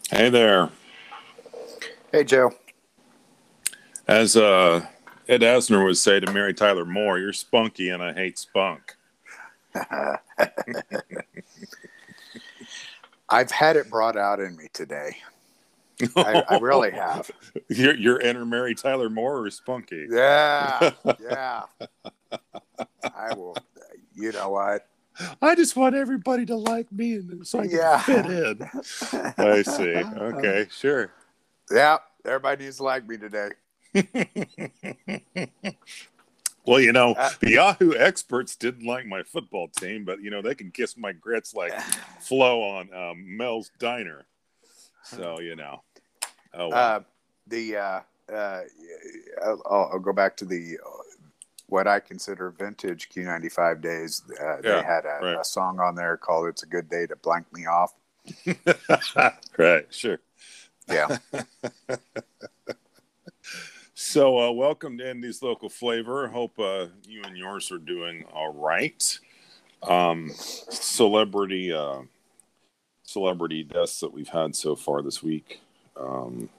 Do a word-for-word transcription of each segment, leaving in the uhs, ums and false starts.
Hey there. Hey, Joe. As uh, Ed Asner would say to Mary Tyler Moore, you're spunky and I hate spunk. I've had it brought out in me today. I, I really have. You're, you're inner Mary Tyler Moore or spunky? Yeah, yeah. I will. You know what? I just want everybody to like me and so I can Yeah. fit in. I see. Okay, sure. Yeah, everybody needs to like me today. Well, you know, Uh, the Yahoo experts didn't like my football team, but, you know, they can kiss my grits like Flo on um, Mel's Diner. So, you know. Oh, well. uh, the uh, uh, I'll, I'll go back to the uh, what I consider vintage Q ninety-five days. Uh, Yeah, they had a, right. a song on there called "It's a Good Day to Blank Me Off." Right, sure. Yeah. So, uh, welcome to Indy's Local Flavor. Hope uh, you and yours are doing all right. Um, celebrity uh, celebrity deaths that we've had so far this week. Um,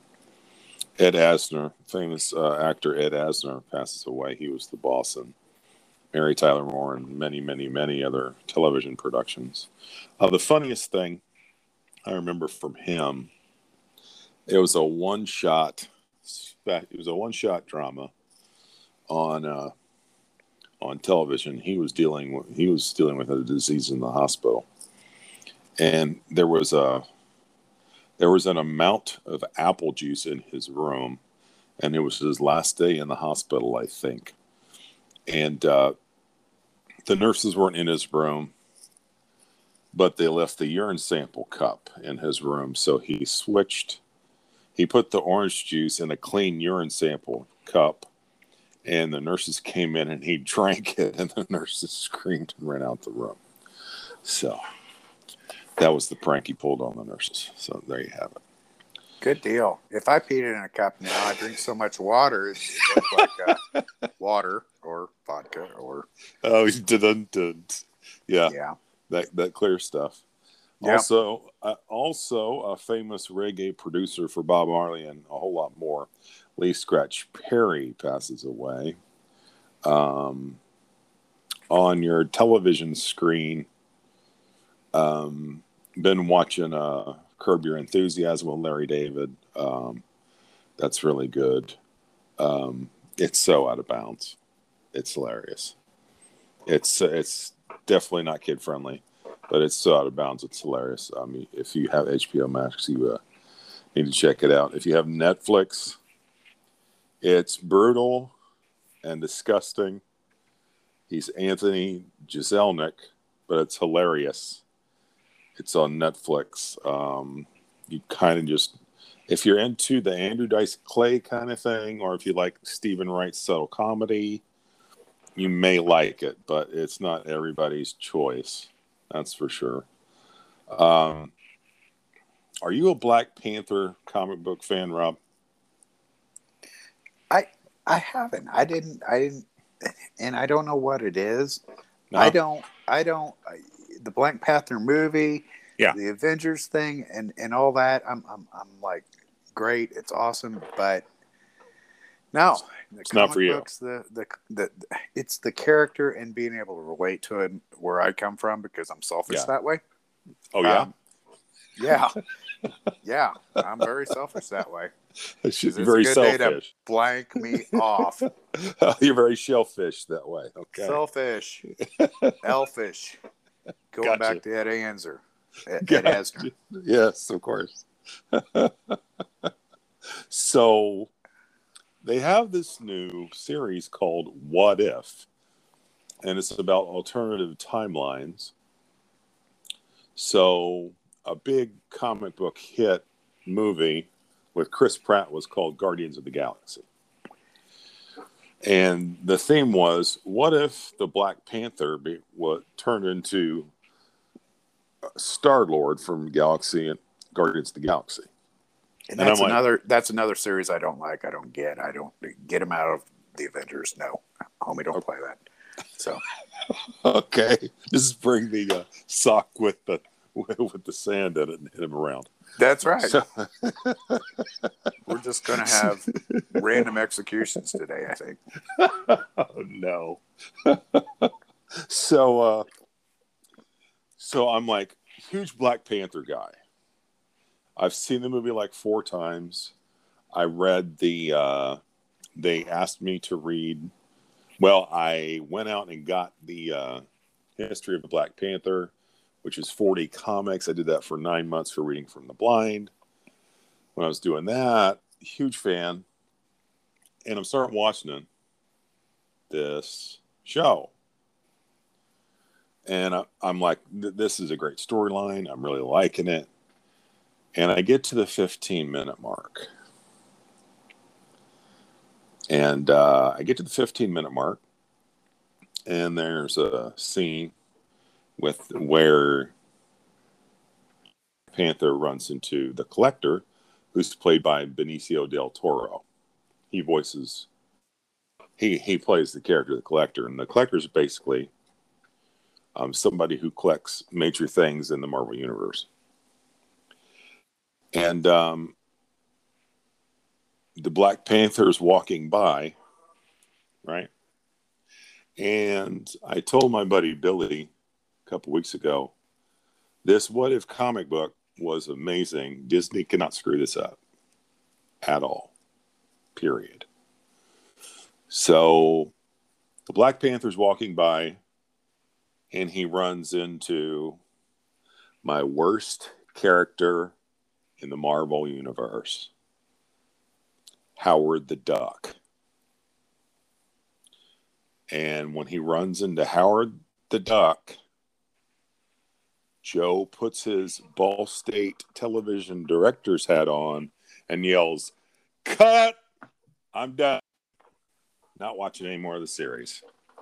Ed Asner, famous uh, actor Ed Asner, passes away. He was the boss in Mary Tyler Moore and many, many, many other television productions. Uh, the funniest thing I remember from him, it was a one-shot. It was a one-shot drama on uh, on television. He was dealing with he was dealing with a disease in the hospital, and there was a there was an amount of apple juice in his room, and it was his last day in the hospital, I think. And uh, the nurses weren't in his room, but they left the urine sample cup in his room, so he switched. He put the orange juice in a clean urine sample cup, and the nurses came in and he drank it, and the nurses screamed and ran out the room. So that was the prank he pulled on the nurses. So there you have it. Good deal. If I peed it in a cup now, I drink so much water, it looks like uh, water or vodka or. Oh, he didn't. did. Yeah, Yeah. that that clear stuff. Yep. Also, uh, also a famous reggae producer for Bob Marley and a whole lot more, Lee Scratch Perry passes away. Um, on your television screen, um, been watching uh, Curb Your Enthusiasm with Larry David. Um, that's really good. Um, it's so out of bounds. It's hilarious. It's it's definitely not kid friendly, but it's so out of bounds. It's hilarious. I mean, if you have H B O Max, you uh, need to check it out. If you have Netflix, it's brutal and disgusting. He's Anthony Jeselnik, but it's hilarious. It's on Netflix. Um, you kind of just, if you're into the Andrew Dice Clay kind of thing, or if you like Stephen Wright's subtle comedy, you may like it, but it's not everybody's choice. That's for sure. Um, are you a Black Panther comic book fan, Rob? I I haven't. I didn't. I didn't. And I don't know what it is. No? I don't. I don't. I, the Black Panther movie, Yeah. the Avengers thing, and and all that. I'm I'm I'm like, great. It's awesome, but no. The It's not for you. Books, the, the the it's the character and being able to relate to it where I come from because I'm selfish Yeah. that way. Oh, yeah? Um, yeah. Yeah. I'm very selfish that way. It's It's very a good selfish. day to blank me off. You're very shellfish that way. Okay. Selfish. Elfish. Going Gotcha. back to Ed Anzer. Ed, Gotcha. Ed Asner. Yes, of course. So they have this new series called What If, and it's about alternative timelines. So a big comic book hit movie with Chris Pratt was called Guardians of the Galaxy. And the theme was, what if the Black Panther be, what, turned into Star-Lord from Galaxy and Guardians of the Galaxy? And And that's I'm like- another that's another series I don't like. I don't get. I don't get him out of the Avengers. No. Homie, don't play that. So Okay, just bring the uh, sock with the with, with the sand in it and hit him around. That's right. So, we're just going to have random executions today, I think. Oh, no. so, uh, so I'm like, huge Black Panther guy. I've seen the movie like four times. I read the, uh, they asked me to read, well, I went out and got the uh, History of the Black Panther, which is forty comics. I did that for nine months for Reading from the Blind. When I was doing that, huge fan. And I'm starting watching this show. And I, I'm like, this is a great storyline. I'm really liking it. And I get to the fifteen minute mark. And uh, I get to the fifteen minute mark. And there's a scene with where Panther runs into the Collector, who's played by Benicio del Toro. He voices, he he plays the character of the Collector, and the Collector is basically um, somebody who collects major things in the Marvel Universe. And um, the Black Panther is walking by, right? And I told my buddy Billy a couple weeks ago, this What If comic book was amazing. Disney cannot screw this up at all. Period. So the Black Panther's walking by and he runs into my worst character in the Marvel Universe, Howard the Duck. And when he runs into Howard the Duck, Joe puts his Ball State television director's hat on and yells, "Cut! I'm done. Not watching any more of the series."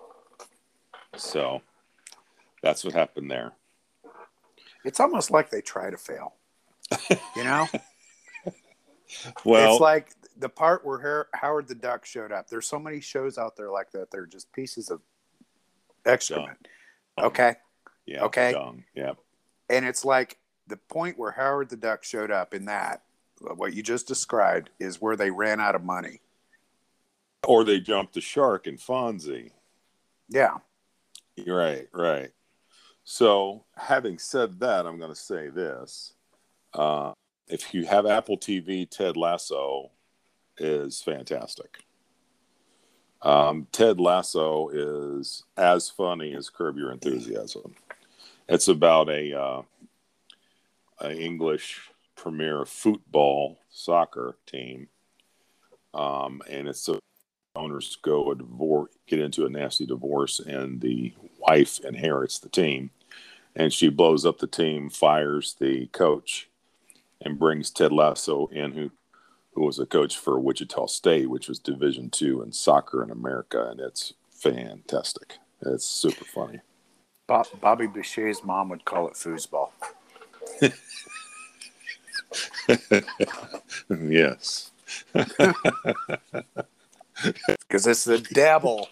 So that's what happened there. It's almost like they try to fail. You know? Well, it's like the part where Her- Howard the Duck showed up. There's so many shows out there like that. They're just pieces of excrement. Dung. Okay. Yeah. Okay. Dung. Yeah. And it's like the point where Howard the Duck showed up in that, what you just described, is where they ran out of money. Or they jumped the shark in Fonzie. Yeah. Right, right. So, having said that, I'm going to say this. Uh, if you have Apple T V, Ted Lasso is fantastic. Um, Ted Lasso is as funny as Curb Your Enthusiasm. It's about a, uh, a English premier football soccer team, um, and it's the owners go a divorce, get into a nasty divorce, and the wife inherits the team, and she blows up the team, fires the coach, and brings Ted Lasso in, who who was a coach for Wichita State, which was Division Two in soccer in America, and it's fantastic. It's super funny. Bob, Bobby Boucher's mom would call it foosball. Yes. Because it's the devil.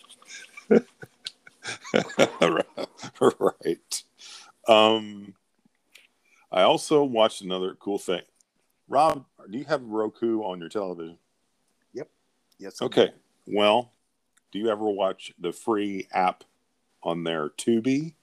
Right. Um, I also watched another cool thing. Rob, do you have Roku on your television? Yep. Yes. Okay. Well, do you ever watch the free app on their Tubi?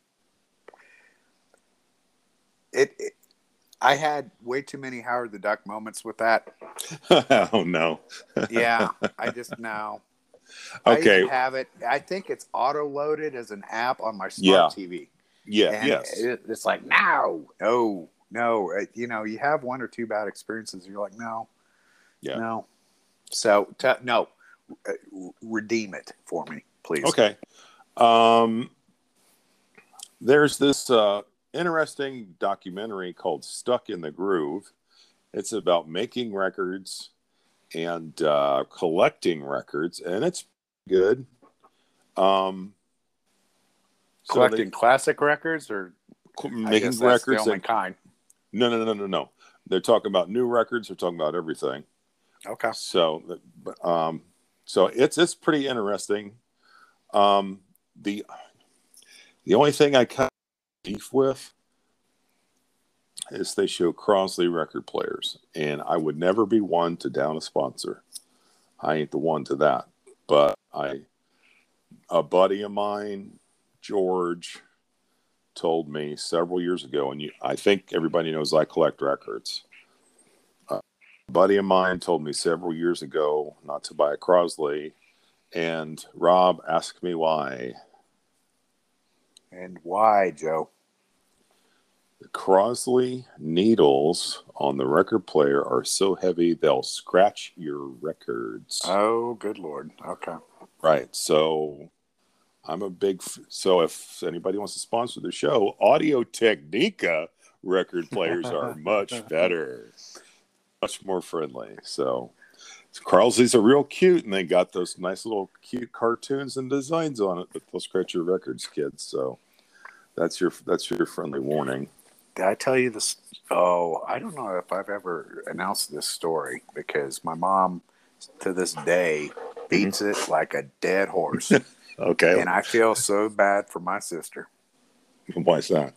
It, it. I had way too many Howard the Duck moments with that. Oh no. Yeah, I just now. Okay. I even have it. I think it's auto loaded as an app on my smart Yeah. T V. Yeah. And yes. it, it's like no, no, no. It, you know, you have one or two bad experiences. You're like, no, Yeah. no. So t- no, uh, redeem it for me, please. Okay. Um, there's this uh, interesting documentary called Stuck in the Groove. It's about making records and uh, collecting records, and it's good. Um, so Collecting they, classic records or making that's records. the only and, kind. no, no, no, no, no. They're talking about new records. They're talking about everything. Okay. So, um, so it's it's pretty interesting. Um, the the only thing I cut beef with is they show Crosley record players, and I would never be one to down a sponsor. I ain't the one to that, but I, a buddy of mine, George, told me several years ago, and you, I think everybody knows I collect records. Uh, a buddy of mine told me several years ago not to buy a Crosley, and Rob asked me why. And why, Joe? The Crosley needles on the record player are so heavy they'll scratch your records. Oh, good Lord. Okay. Right. So I'm a big... F- so if anybody wants to sponsor the show, Audio Technica record players are much better. Much more friendly. So Crosley's are real cute, and they got those nice little cute cartoons and designs on it, but they'll scratch your records, kids. So that's your that's your friendly warning. Did I tell you this? Oh, I don't know if I've ever announced this story because my mom, to this day, beats mm-hmm. it like a dead horse. Okay. And I feel so bad for my sister. Why is that?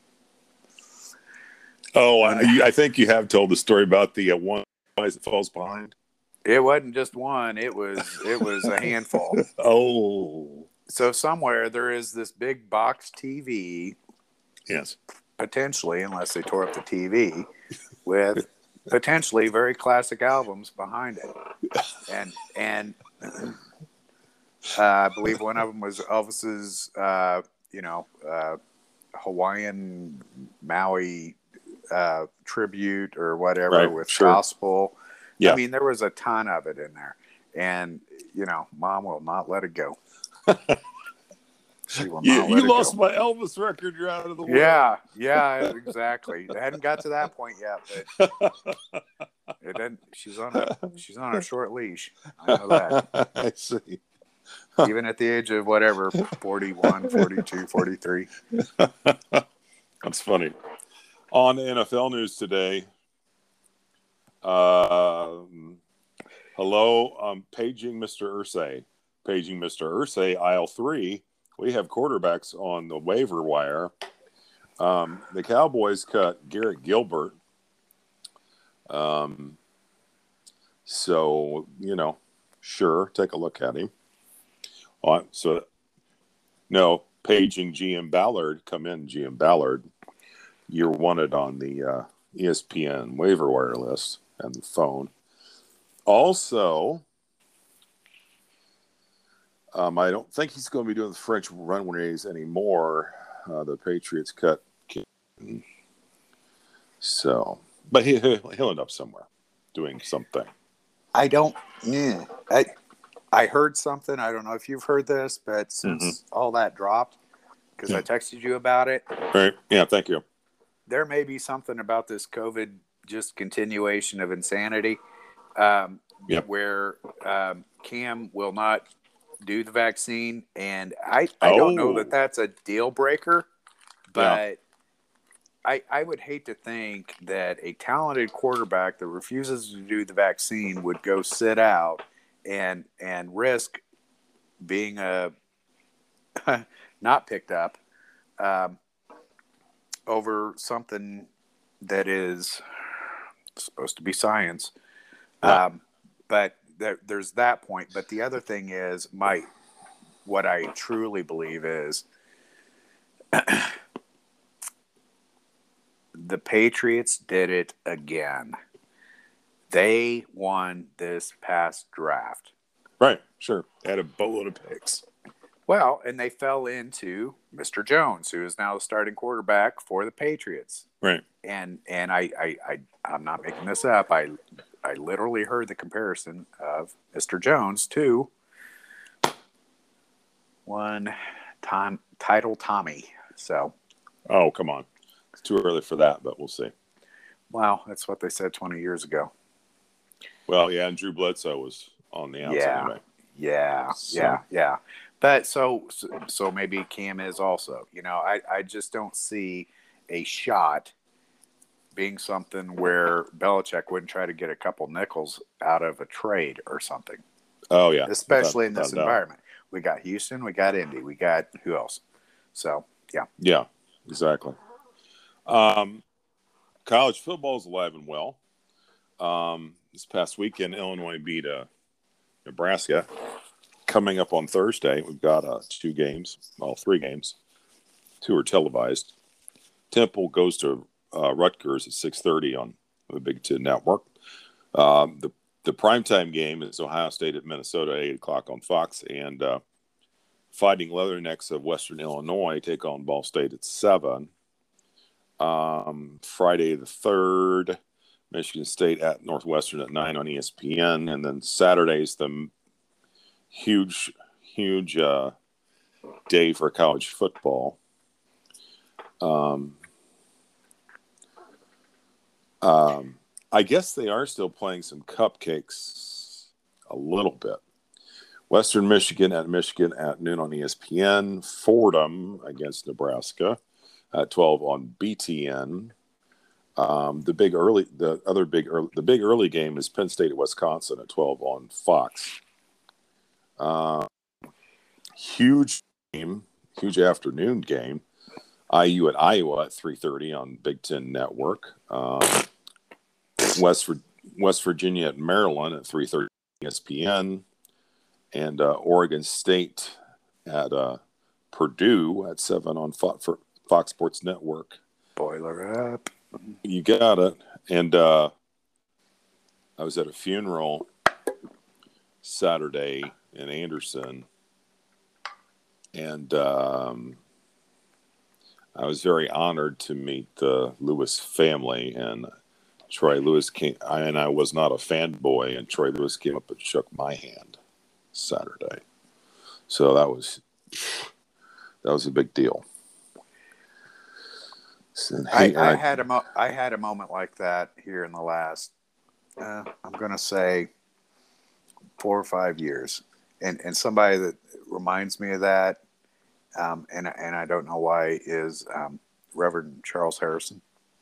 Oh, I, I think you have told the story about the uh, one that falls behind. It wasn't just one; it was it was a handful. Oh. So somewhere there is this big box T V. Yes. Potentially, unless they tore up the T V, with potentially very classic albums behind it, and and uh, I believe one of them was Elvis's, uh, you know, uh, Hawaiian Maui uh, tribute or whatever right, with sure. gospel. Yeah. I mean, there was a ton of it in there, and you know, Mom will not let it go. She will you not let you it lost go. my Elvis record. You're out of the way. Yeah, yeah, exactly. I hadn't got to that point yet, but it didn't. She's on a she's on a short leash. I know that. I see. Even at the age of whatever, forty-one, forty-two, forty-three. That's funny. On N F L news today, uh, hello, I'm paging Mister Irsay. Paging Mister Irsay, aisle three. We have quarterbacks on the waiver wire. Um, the Cowboys cut Garrett Gilbert. Um, so, you know, sure, take a look at him. Uh, so, no, paging G M Ballard. Come in, G M Ballard. You're wanted on the uh, E S P N waiver wire list and the phone. Also... Um, I don't think he's going to be doing the French runways anymore. Uh, the Patriots cut, so, but he, he'll end up somewhere doing something. I don't. Yeah, I I heard something. I don't know if you've heard this, but since mm-hmm. all that dropped, because yeah. I texted you about it. Right. Yeah. Thank you. There may be something about this COVID just continuation of insanity, um, yep. where um, Cam will not do the vaccine, and I, I oh. don't know that that's a deal breaker, but yeah. I I would hate to think that a talented quarterback that refuses to do the vaccine would go sit out and and risk being a not picked up um, over something that is supposed to be science, yeah. um, but. There, there's that point, but the other thing is my what I truly believe is the Patriots did it again. They won this past draft. Right, sure. They had a boatload of picks. Well, and they fell into Mister Jones, who is now the starting quarterback for the Patriots. Right. And and I I, I I'm not making this up. I I literally heard the comparison of Mister Jones to one time title Tommy. So, oh come on, it's too early for that, but we'll see. Well, that's what they said twenty years ago. Well, yeah, and Drew Bledsoe was on the outside. Yeah, anyway. yeah, so. yeah, yeah. But so, so so maybe Cam is also. You know, I I just don't see a shot being something where Belichick wouldn't try to get a couple nickels out of a trade or something. Oh, yeah. Especially without, in this environment. Doubt. We got Houston, we got Indy, we got who else? So, yeah. Yeah, exactly. Um, college football is alive and well. Um, this past weekend, Illinois beat uh, Nebraska. Coming up on Thursday, we've got uh, two games, well, three games. Two are televised. Temple goes to uh, Rutgers at six thirty on the Big Ten Network. Um, the the primetime game is Ohio State at Minnesota at eight o'clock on Fox, and uh, Fighting Leathernecks of Western Illinois take on Ball State at seven. Um, Friday the third, Michigan State at Northwestern at nine on E S P N, and then Saturday's the huge, huge uh, day for college football. Um, um, I guess they are still playing some cupcakes a little bit. Western Michigan at Michigan at noon on E S P N. Fordham against Nebraska at twelve on B T N. Um, the big early, the other big early, the big early game is Penn State at Wisconsin at twelve on Fox. Uh, huge game, huge afternoon game. I U at Iowa at three thirty on Big Ten Network. Um, West West Virginia at Maryland at three thirty on E S P N. And uh, Oregon State at uh, Purdue at seven on Fox, for Fox Sports Network. Boiler up. You got it. And uh, I was at a funeral Saturday in Anderson, and um, I was very honored to meet the Lewis family. And Troy Lewis came, and I was not a fanboy, and Troy Lewis came up and shook my hand Saturday. So that was that was a big deal. So, I, I, I had a mo- I had a moment like that here in the last uh, I'm going to say four or five years, and and somebody that reminds me of that, um, and and I don't know why, is um, Reverend Charles Harrison.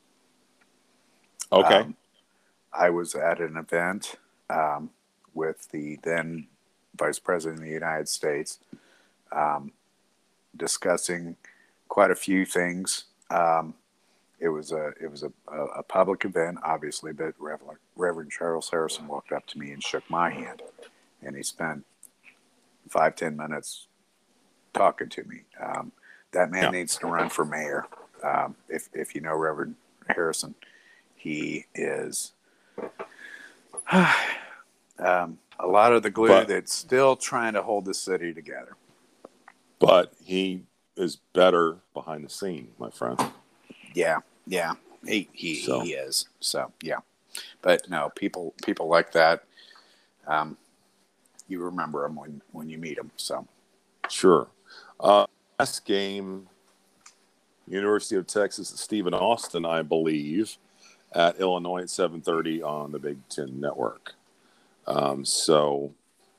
Okay, um, I was at an event um, with the then Vice President of the United States, um, discussing quite a few things. Um, it was a it was a, a public event, obviously, but Reverend, Reverend Charles Harrison walked up to me and shook my hand, and he spent five ten minutes talking to me. Um, that man yeah. needs to run for mayor. Um, if if you know Reverend Harrison, he is. um, a lot of the glue but, that's still trying to hold the city together. But he is better behind the scene, my friend. Yeah, yeah, he he, so. he is. So yeah, but no, people people like that. Um, you remember them when, when you meet them. So sure. Uh, last game, University of Texas at Stephen Austin, I believe, at Illinois at seven thirty on the Big Ten Network. Um, so,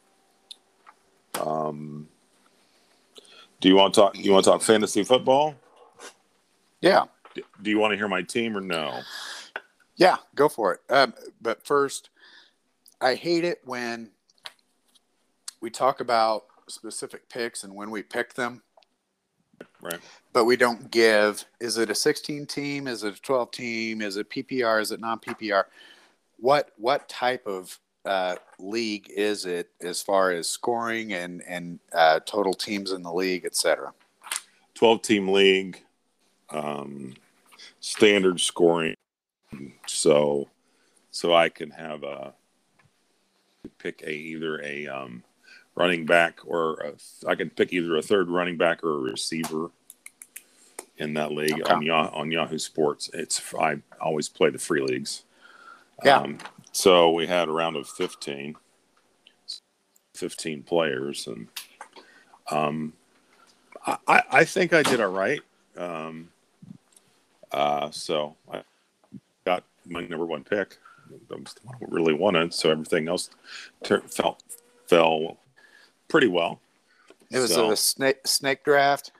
um, do you want to talk? You want to talk fantasy football? Yeah. Do you want to hear my team or no? Yeah, go for it. Um, but first, I hate it when we talk about specific picks and when we pick them, right? But we don't give. Is it a sixteen team? Is it a twelve team? Is it P P R? Is it non P P R? What what type of uh, league is it as far as scoring and and uh, total teams in the league, et cetera? twelve team league, um, standard scoring. So, so I can have a pick a either a um, running back or a, I can pick either a third running back or a receiver in that league. Okay. on Yahoo, on Yahoo Sports. It's I always play the free leagues. Yeah. Um, so we had a round of fifteen, fifteen players, and um, I, I think I did all right. Um, uh, so I got my number one pick. That was the one I really wanted. So everything else ter- fell fell pretty well. It was so, a snake snake draft.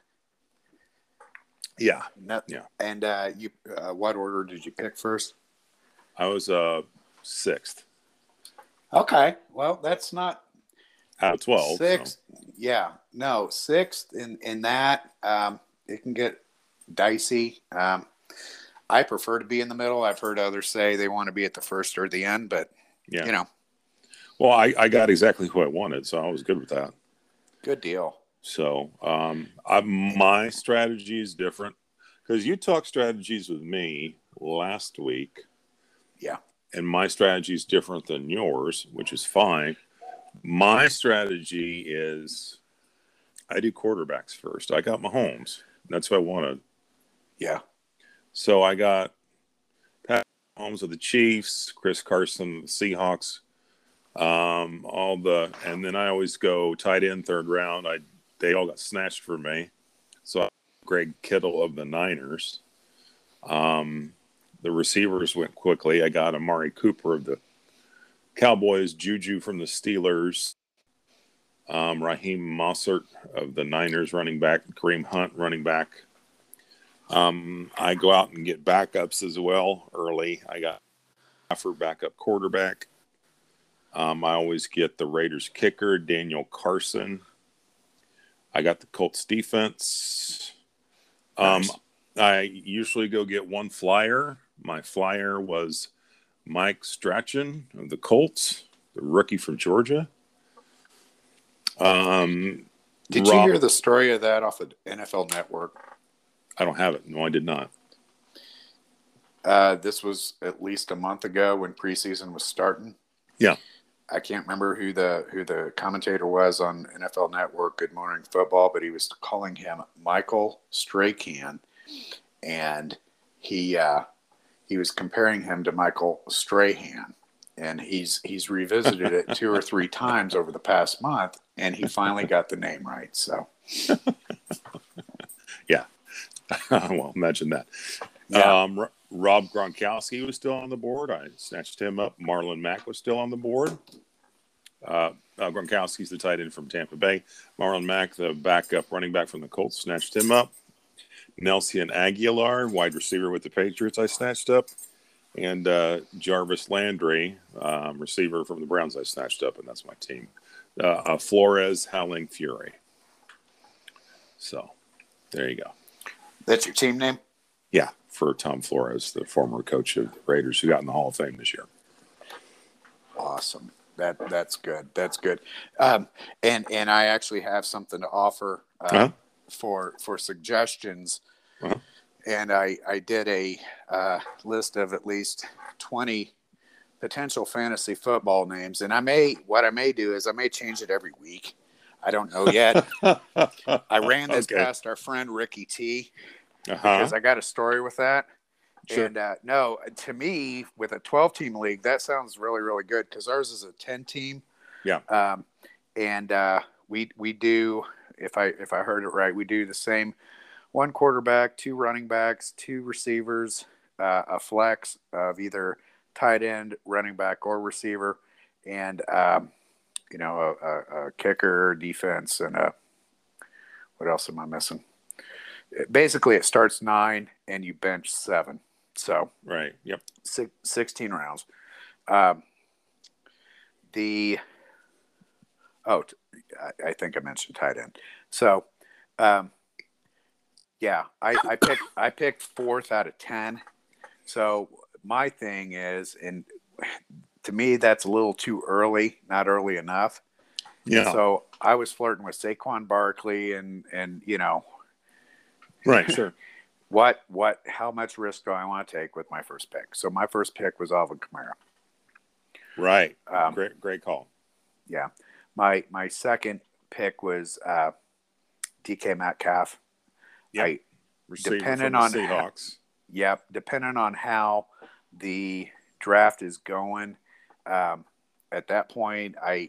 Yeah. No, yeah. And uh, you, uh, what order did you pick first? I was uh sixth. Okay, well, that's not out of twelve. Sixth, so. yeah, no, sixth in in that um, it can get dicey. Um, I prefer to be in the middle. I've heard others say they want to be at the first or the end, but yeah. you know. Well, I, I got exactly who I wanted, so I was good with that. Good deal. So um, I, my strategy is different because you talked strategies with me last week. Yeah. And my strategy is different than yours, which is fine. My strategy is I do quarterbacks first. I got Mahomes. That's what I wanted. Yeah. So I got Pat Mahomes of the Chiefs, Chris Carson of the Seahawks, um, all the, and then I always go tight end third round. I they all got snatched for me. So I Greg Kittle of the Niners. Um, the receivers went quickly. I got Amari Cooper of the Cowboys, Juju from the Steelers, um, Raheem Mossert of the Niners running back, Kareem Hunt running back. Um, I go out and get backups as well early. I got for backup quarterback. Um, I always get the Raiders kicker, Daniel Carson. I got the Colts defense. Um, Nice. I usually go get one flyer. My flyer was Mike Strachan of the Colts, the rookie from Georgia. Um, Did Rob, you hear the story of that off of N F L Network? I don't have it. No, I did not. Uh, this was at least a month ago when preseason was starting. Yeah. I can't remember who the who the commentator was on N F L Network, Good Morning Football, but he was calling him Michael Strahan, and he uh, he was comparing him to Michael Strahan, and he's he's revisited it two or three times over the past month, and he finally got the name right. So, yeah, well, imagine that. Yeah. Um, Rob Gronkowski was still on the board. I snatched him up. Marlon Mack was still on the board. Uh, uh, Gronkowski's the tight end from Tampa Bay. Marlon Mack, the backup running back from the Colts, snatched him up. Nelson Aguilar, wide receiver with the Patriots, I snatched up. And uh, Jarvis Landry, um, receiver from the Browns, I snatched up, and that's my team. Uh, uh, Flores, Howling Fury. So, there you go. That's your team name? Yeah, for Tom Flores, the former coach of the Raiders, who got in the Hall of Fame this year. Awesome. That that's good. That's good. Um, and and I actually have something to offer uh, uh-huh. for for suggestions. Uh-huh. And I I did a uh, list of at least twenty potential fantasy football names, and I may what I may do is I may change it every week. I don't know yet. I ran this okay. past our friend Ricky T. Uh-huh. Because I got a story with that. Sure. And uh, no, to me, with a twelve-team league, that sounds really, really good because ours is a ten-team. Yeah. Um, and uh, we we do, if I if I heard it right, we do the same: one quarterback, two running backs, two receivers, uh, a flex of either tight end, running back, or receiver, and um, you know, a, a, a kicker, defense, and a what else am I missing? Basically, it starts nine and you bench seven. So right, yep, six, sixteen rounds. Um, the oh, I, I think I mentioned tight end. So, um, yeah, I, I picked I picked fourth out of ten. So my thing is, and to me, that's a little too early, not early enough. Yeah. And so I was flirting with Saquon Barkley, and and you know. Right, sure. what, what, how much risk do I want to take with my first pick? So my first pick was Alvin Kamara. Right. Um, great, great call. Yeah. My, my second pick was uh, D K Metcalf. Yeah. Depending on Seahawks. Yep. Depending on how the draft is going, um, at that point, I,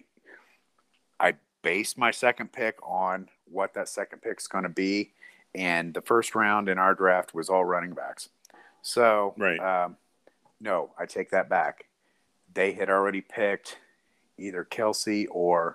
I base my second pick on what that second pick is going to be. And the first round in our draft was all running backs. So, right. um, no, I take that back. They had already picked either Kelsey or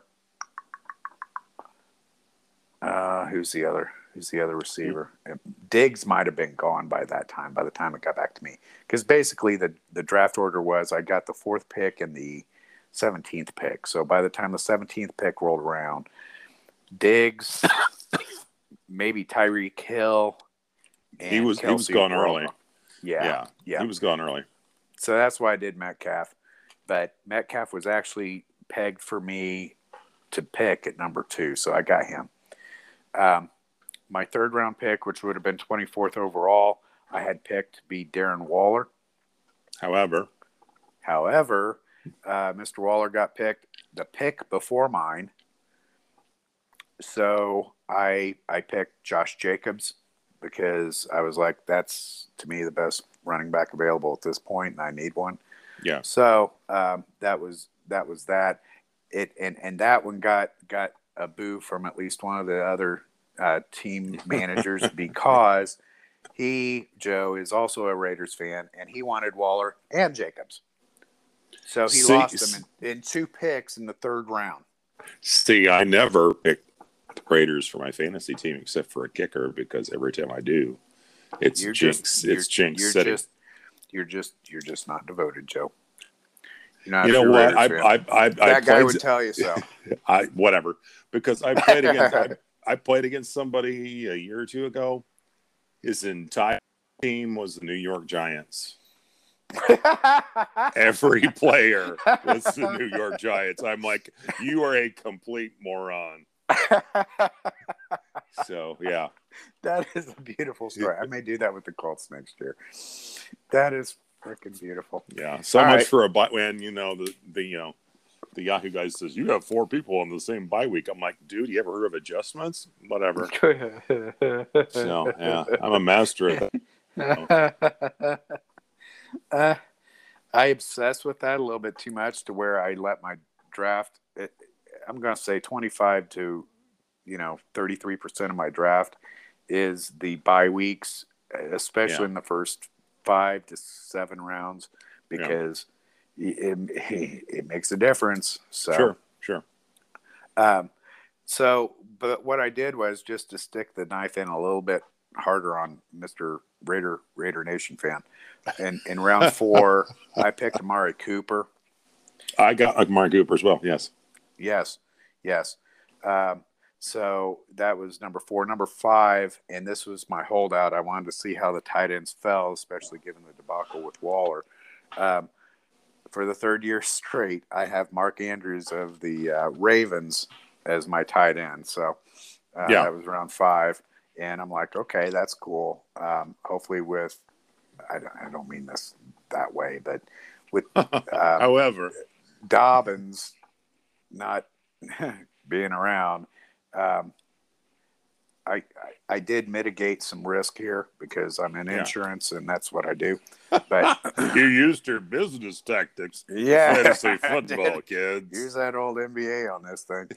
uh, who's the other? Who's the other receiver? Mm-hmm. Diggs might have been gone by that time. By the time it got back to me, because basically the the draft order was I got the fourth pick and the seventeenth pick. So by the time the seventeenth pick rolled around, Diggs. Maybe Tyreek Hill. And he was Kelsey he was gone early. Yeah, yeah, yeah. he was gone early. So that's why I did Metcalf. But Metcalf was actually pegged for me to pick at number two, so I got him. Um, my third round pick, which would have been twenty-fourth overall, I had picked to be Darren Waller. However, however, uh, Mister Waller got picked the pick before mine, so I I picked Josh Jacobs because I was like, that's to me the best running back available at this point, and I need one. yeah. So um, that was that was that. It and and that one got got a boo from at least one of the other uh, team managers because he, Joe, is also a Raiders fan, and he wanted Waller and Jacobs. So he see, lost them in, in two picks in the third round. See, I never picked the Raiders for my fantasy team except for a kicker because every time I do, it's You're jinx. just, it's jinx you're city. Just, you're just you're just not devoted, Joe. You're not You know what? I, I, I, I, that I guy played, would tell you so. I whatever because I played against I, I played against somebody a year or two ago. His entire team was the New York Giants. Every player was the New York Giants. I'm like, you are a complete moron. So yeah, that is a beautiful story. I may do that with the Colts next year. That is freaking beautiful. Yeah, so All much right. for a bye. When you know the the you know the Yahoo guy says you have four people on the same bye week. I'm like, dude, you ever heard of adjustments? Whatever. So yeah, I'm a master at that. You know. uh, I obsess with that a little bit too much to where I let my draft. It, I'm going to say twenty-five to you know thirty-three percent of my draft is the bye weeks, especially Yeah. in the first five to seven rounds, because yeah. it, it it makes a difference. So sure, sure. Um, so, but what I did was just to stick the knife in a little bit harder on Mister Raider Raider Nation fan. And in round four, I picked Amari Cooper. I got Amari Cooper as well. Yes. Yes. Yes. Um, so that was number four. Number five, and this was my holdout. I wanted to see how the tight ends fell, especially given the debacle with Waller. Um, for the third year straight, I have Mark Andrews of the uh, Ravens as my tight end. So uh, yeah. that was round five. And I'm like, okay, that's cool. Um, hopefully with, I don't, I don't mean this that way, but with uh, however Dobbins not being around, um, I, I I did mitigate some risk here because I'm in yeah. insurance and that's what I do. But you used your business tactics. Yeah, fantasy football, kids. Use that old N B A on this thing.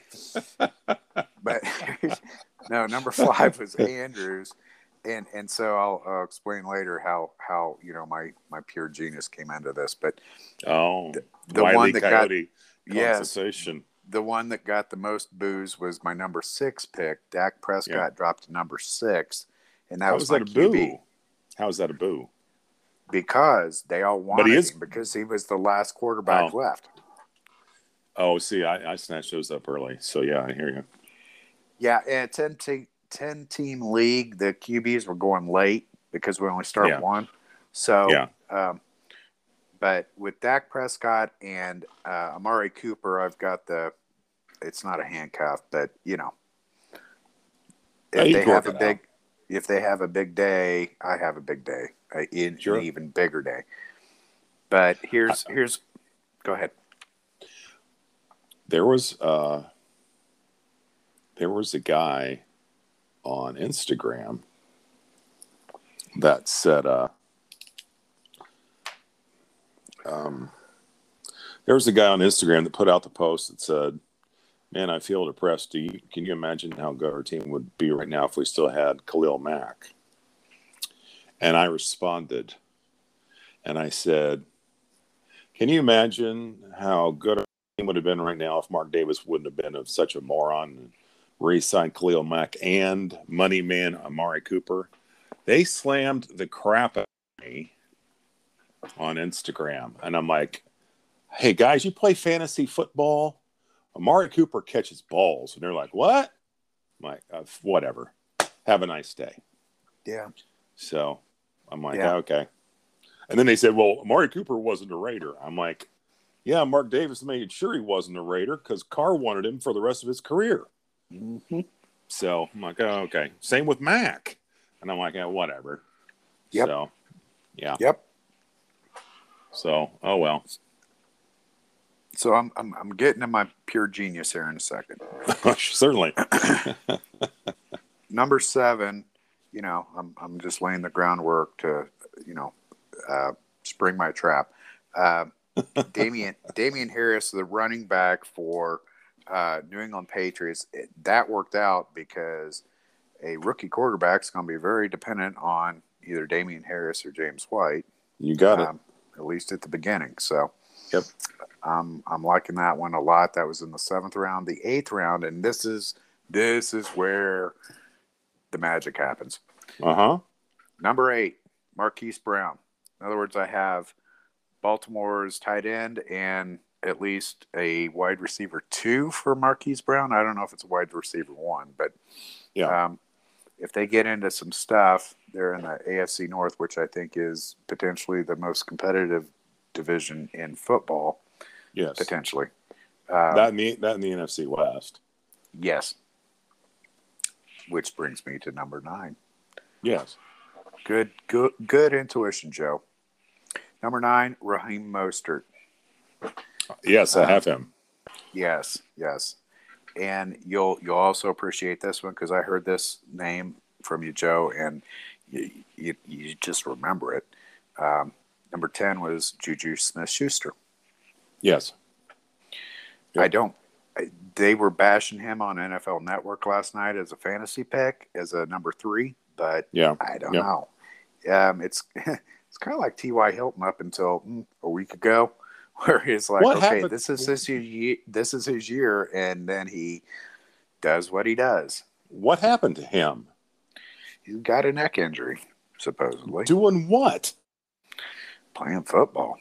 But no, number five was Andrews. And and so I'll, I'll explain later how, how you know my, my pure genius came into this, but oh, the, the Wile E. one that Coyote got yes, the one that got the most boos was my number six pick. Dak Prescott yeah. dropped to number six, and that how was, was my that a Q B. boo? How is that a boo? Because they all wanted but he is... him because he was the last quarterback oh. left. Oh, see, I, I snatched those up early, so yeah, I hear you. Yeah, and ten team ten team league, the Q Bs were going late because we only start yeah. one. So, yeah. Um, but with Dak Prescott and uh, Amari Cooper, I've got the. It's not a handcuff, but you know, if yeah, they have a big, out. if they have a big day, I have a big day, in sure. an even bigger day. But here's I, here's, go ahead. There was uh, there was a guy on Instagram that said, uh, um, there was a guy on Instagram that put out the post that said, man, I feel depressed. Do you, can you imagine how good our team would be right now if we still had Khalil Mack? And I responded, and I said, can you imagine how good our team would have been right now if Mark Davis wouldn't have been of such a moron and re-signed Khalil Mack and money man Amari Cooper? They slammed the crap out of me on Instagram. And I'm like, hey, guys, you play fantasy football? Amari Cooper catches balls. And they're like, what? I'm like, uh, whatever. Have a nice day. Yeah. So I'm like, yeah. okay. And then they said, well, Amari Cooper wasn't a Raider. I'm like, yeah, Mark Davis made sure he wasn't a Raider because Carr wanted him for the rest of his career. Mm-hmm. So I'm like, oh, okay. Same with Mac. And I'm like, yeah, whatever. Yep. So, yeah. Yep. So, oh, well. So I'm, I'm, I'm getting to my pure genius here in a second. Certainly. Number seven, you know, I'm, I'm just laying the groundwork to, you know, uh, spring my trap. Uh, Damian Damian Harris, the running back for uh, New England Patriots, it, that worked out because a rookie quarterback is going to be very dependent on either Damian Harris or James White. You got um, it. At least at the beginning. So, yep, um, I'm liking that one a lot. That was in the seventh round, the eighth round, and this is this is where the magic happens. Uh huh. Number eight, Marquise Brown. In other words, I have Baltimore's tight end and at least a wide receiver two for Marquise Brown. I don't know if it's a wide receiver one, but yeah. Um, if they get into some stuff, they're in the A F C North, which I think is potentially the most competitive division in football. Yes. Potentially. Um, that, in the, that in the N F C West. Yes. Which brings me to number nine. Yes. Good, good, good intuition, Joe. Number nine, Raheem Mostert. Yes, I have him. Yes, yes. And you'll you'll also appreciate this one because I heard this name from you, Joe, and you you, you just remember it. Um, number ten was Juju Smith-Schuster. Yes. Yep. I don't. I, they were bashing him on N F L Network last night as a fantasy pick, as a number three, but yeah. I don't yep. know. Um, it's it's kind of like T Y. Hilton up until mm, a week ago, where he's like, what okay, happened? this is his year, this is his year, and then he does what he does. What happened to him? He's got a neck injury, supposedly. Doing what? Playing football.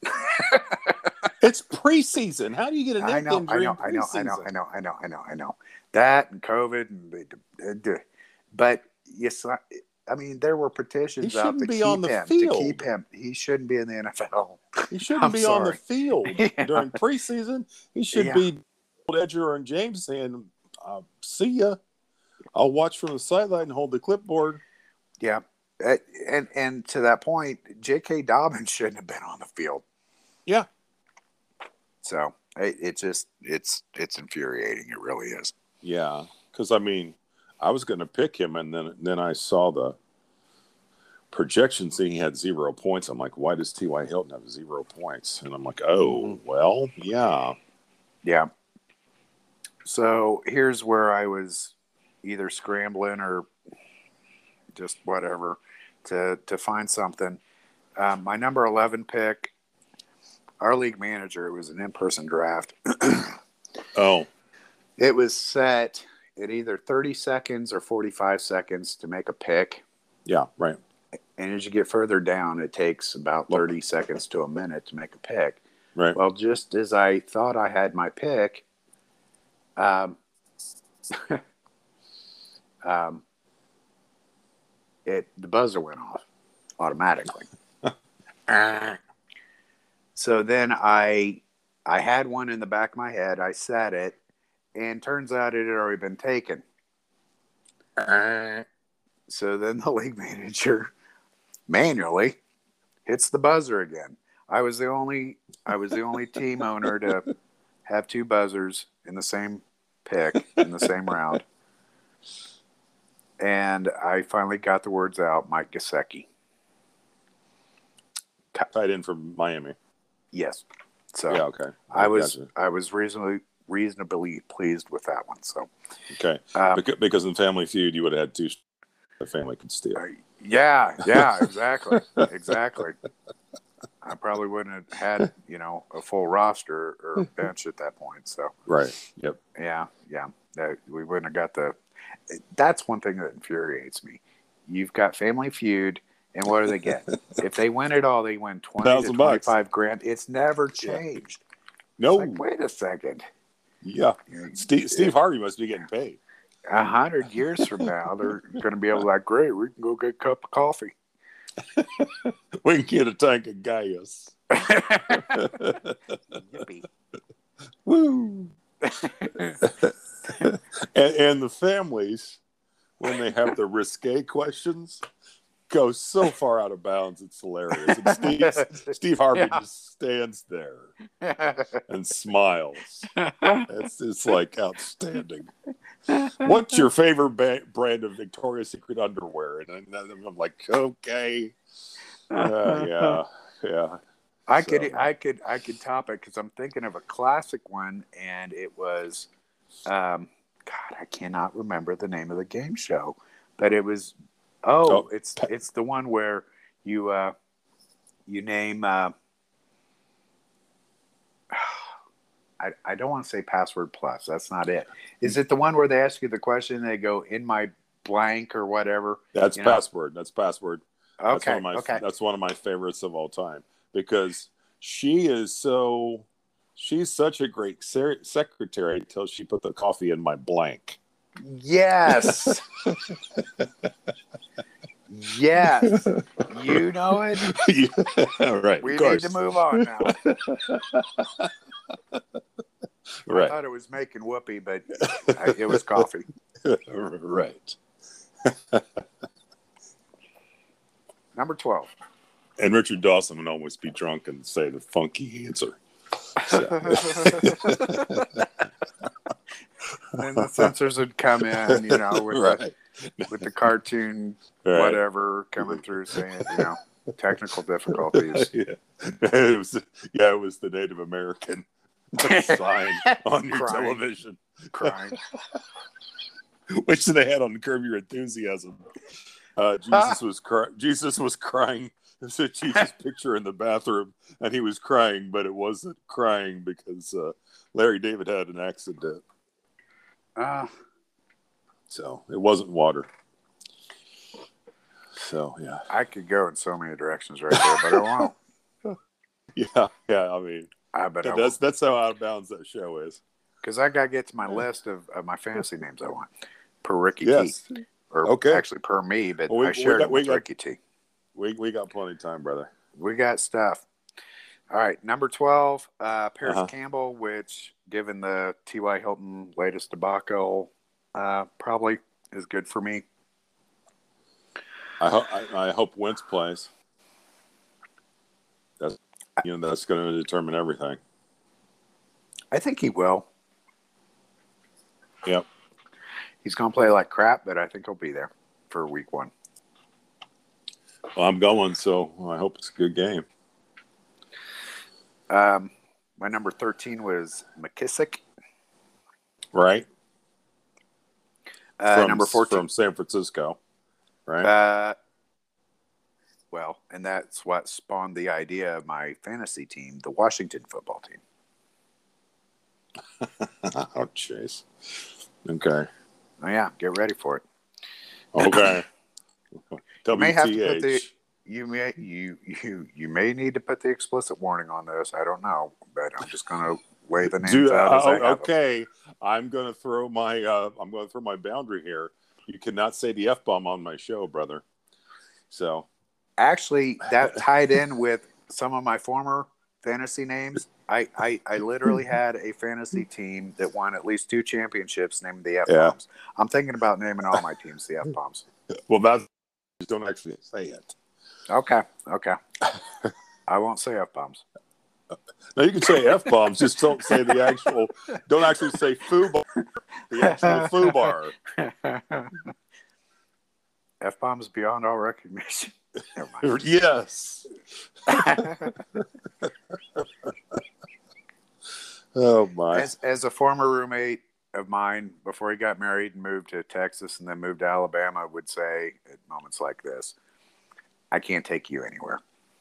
It's preseason. How do you get a neck I know, injury? I know, I know, I know, I know, I know, I know, I know. That and COVID, and but yes, I mean there were petitions out to be keep on the him. Field. To keep him, he shouldn't be in the N F L. He shouldn't I'm be sorry. on the field yeah. during preseason. He should yeah. be Edger and James saying, uh, "See ya. I'll watch from the sideline and hold the clipboard." Yeah, and and to that point, J K. Dobbins shouldn't have been on the field. Yeah. So it, it just it's it's infuriating. It really is. Yeah, because I mean, I was going to pick him, and then then I saw the projection saying he had zero points. I'm like, why does T Y. Hilton have zero points? And I'm like, oh, well, yeah, yeah. So here's where I was either scrambling or just whatever to to find something. Um, my number eleven pick. Our league manager, it was an in-person draft. oh. It was set at either thirty seconds or forty-five seconds to make a pick. Yeah, right. And as you get further down, it takes about thirty seconds to a minute to make a pick. Right. Well, just as I thought I had my pick, um, um, it the buzzer went off automatically. So then I I had one in the back of my head. I said it, and turns out it had already been taken. So then the league manager manually hits the buzzer again. I was the only I was the only team owner to have two buzzers in the same pick in the same round. And I finally got the words out, Mike Gesicki. Tied in from Miami. Yes. So yeah, okay. I, I was gotcha. I was reasonably reasonably pleased with that one. So okay, um, because, because in Family Feud you would have had two the family could steal. Uh, yeah, yeah, exactly, exactly. I probably wouldn't have had you know a full roster or bench at that point. So right, yep, yeah, yeah. Uh, we wouldn't have got the. That's one thing that infuriates me. You've got Family Feud. And what do they get? If they win it all, they win twenty to twenty-five grand. It's never changed. No. Like, wait a second. Yeah. Steve, Steve Harvey must be getting paid. A hundred years from now, they're going to be able to like, great, we can go get a cup of coffee. We can get a tank of Gaius. Yippee. Woo! and, and the families, when they have the risque questions, go so far out of bounds, it's hilarious. And Steve, Steve Harvey yeah. just stands there and smiles. It's, it's like outstanding. What's your favorite ba- brand of Victoria's Secret underwear? And I'm like, okay. Uh, yeah, yeah. I so. could, I could, I could top it because I'm thinking of a classic one, and it was, um, God, I cannot remember the name of the game show, but it was, oh, oh. it's it's the one where you uh, you name. Uh, I I don't want to say password plus. That's not it. Is it the one where they ask you the question and they go in my blank or whatever? That's you password. Know? That's password. Okay. That's one of my, okay. That's one of my favorites of all time because she is so. She's such a great ser- secretary until she put the coffee in my blank. Yes. Yes. You know it. Yeah, right. We need to move on now. Right. I thought it was making whoopee, but it was coffee. Right. Number twelve. And Richard Dawson would always be drunk and say the funky answer. So. And the censors would come in, you know, with right. the with the cartoon right. whatever coming through saying, you know, technical difficulties. Yeah. It was yeah, it was the Native American sign on your Crying. television. Crying. Which they had on Curb Your Enthusiasm. Uh, Jesus was cry- Jesus was crying. There's a Jesus picture in the bathroom, and he was crying, but it wasn't crying because uh, Larry David had an accident. Uh, so it wasn't water. So yeah, I could go in so many directions right there, but I won't. Yeah, yeah. I mean, I bet that, I that's that's how out of bounds that show is. Because I got to get to my list of, of my fantasy names I want per Ricky yes. T. Or okay. actually per me, but well, we, I shared got, it with got, Ricky T. We we got plenty of time, brother. We got stuff. All right, number twelve, uh, Paris uh-huh. Campbell, which, given the T Y. Hilton latest debacle, uh, probably is good for me. I hope I, I hope Wentz plays. That's you know that's going to determine everything. I think he will. Yep. He's going to play like crap, but I think he'll be there for week one. Well, I'm going, so I hope it's a good game. Um, my number thirteen was McKissick. Right. Uh, from, number fourteen. From San Francisco. Right. Uh, well, and that's what spawned the idea of my fantasy team, the Washington football team. Oh, jeez. Okay. Oh, yeah. Get ready for it. Okay. You may have to put the you may you you you may need to put the explicit warning on this. I don't know, but I'm just going to lay the names Dude, out as uh, I have okay. them. I'm going to throw my uh, I'm going to throw my boundary here. You cannot say the F bomb on my show, brother. So, actually, that tied in with some of my former fantasy names. I, I, I literally had a fantasy team that won at least two championships named the F bombs. Yeah. I'm thinking about naming all my teams the F bombs. Well, that's don't actually say it. Okay, okay. I won't say F bombs. No, you can say F bombs. Just don't say the actual. Don't actually say foo bar. The actual foo bar. F bombs beyond all recognition. Never mind. Yes. Oh my! As, as a former roommate of mine, before he got married and moved to Texas and then moved to Alabama, would say at moments like this, "I can't take you anywhere."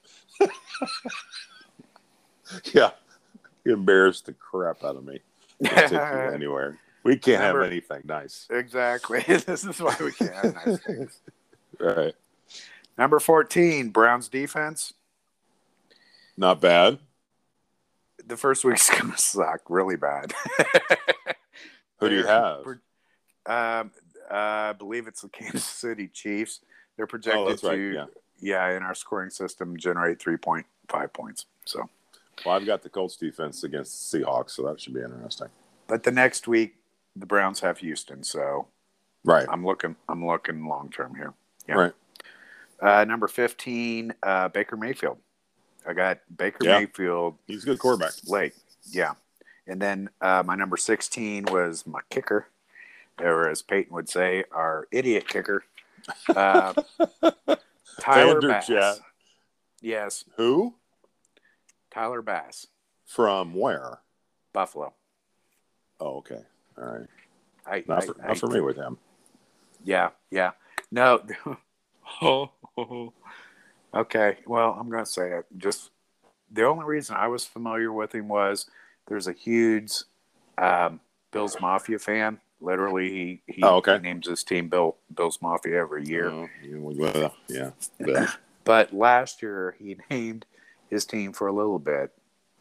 Yeah, you embarrassed the crap out of me. Can't take you anywhere. We can't Remember, have anything nice. Exactly. This is why we can't have nice things. Right. Number fourteen, Browns defense. Not bad. The first week's going to suck really bad. Who do you have? Um, uh, I believe it's the Kansas City Chiefs. They're projected oh, that's right. to, yeah. yeah, in our scoring system, generate three point five points. So, well, I've got the Colts defense against the Seahawks, so that should be interesting. But the next week, the Browns have Houston, so right. I'm looking. I'm looking long term here. Yeah. Right. Uh, number fifteen, uh, Baker Mayfield. I got Baker yeah. Mayfield. He's a good quarterback. Late, yeah. And then uh, my number sixteen was my kicker, or as Peyton would say, our idiot kicker, uh, Tyler Bass. Vanderjagt. Yes. Who? Tyler Bass. From where? Buffalo. Oh, okay. All right. I, not I, for, I, not familiar with him. Yeah, yeah. No. Okay. Well, I'm going to say it. Just the only reason I was familiar with him was there's a huge um, Bills Mafia fan. Literally, he, he, oh, okay. he names his team Bill Bills Mafia every year. Oh, yeah. yeah. But last year, he named his team for a little bit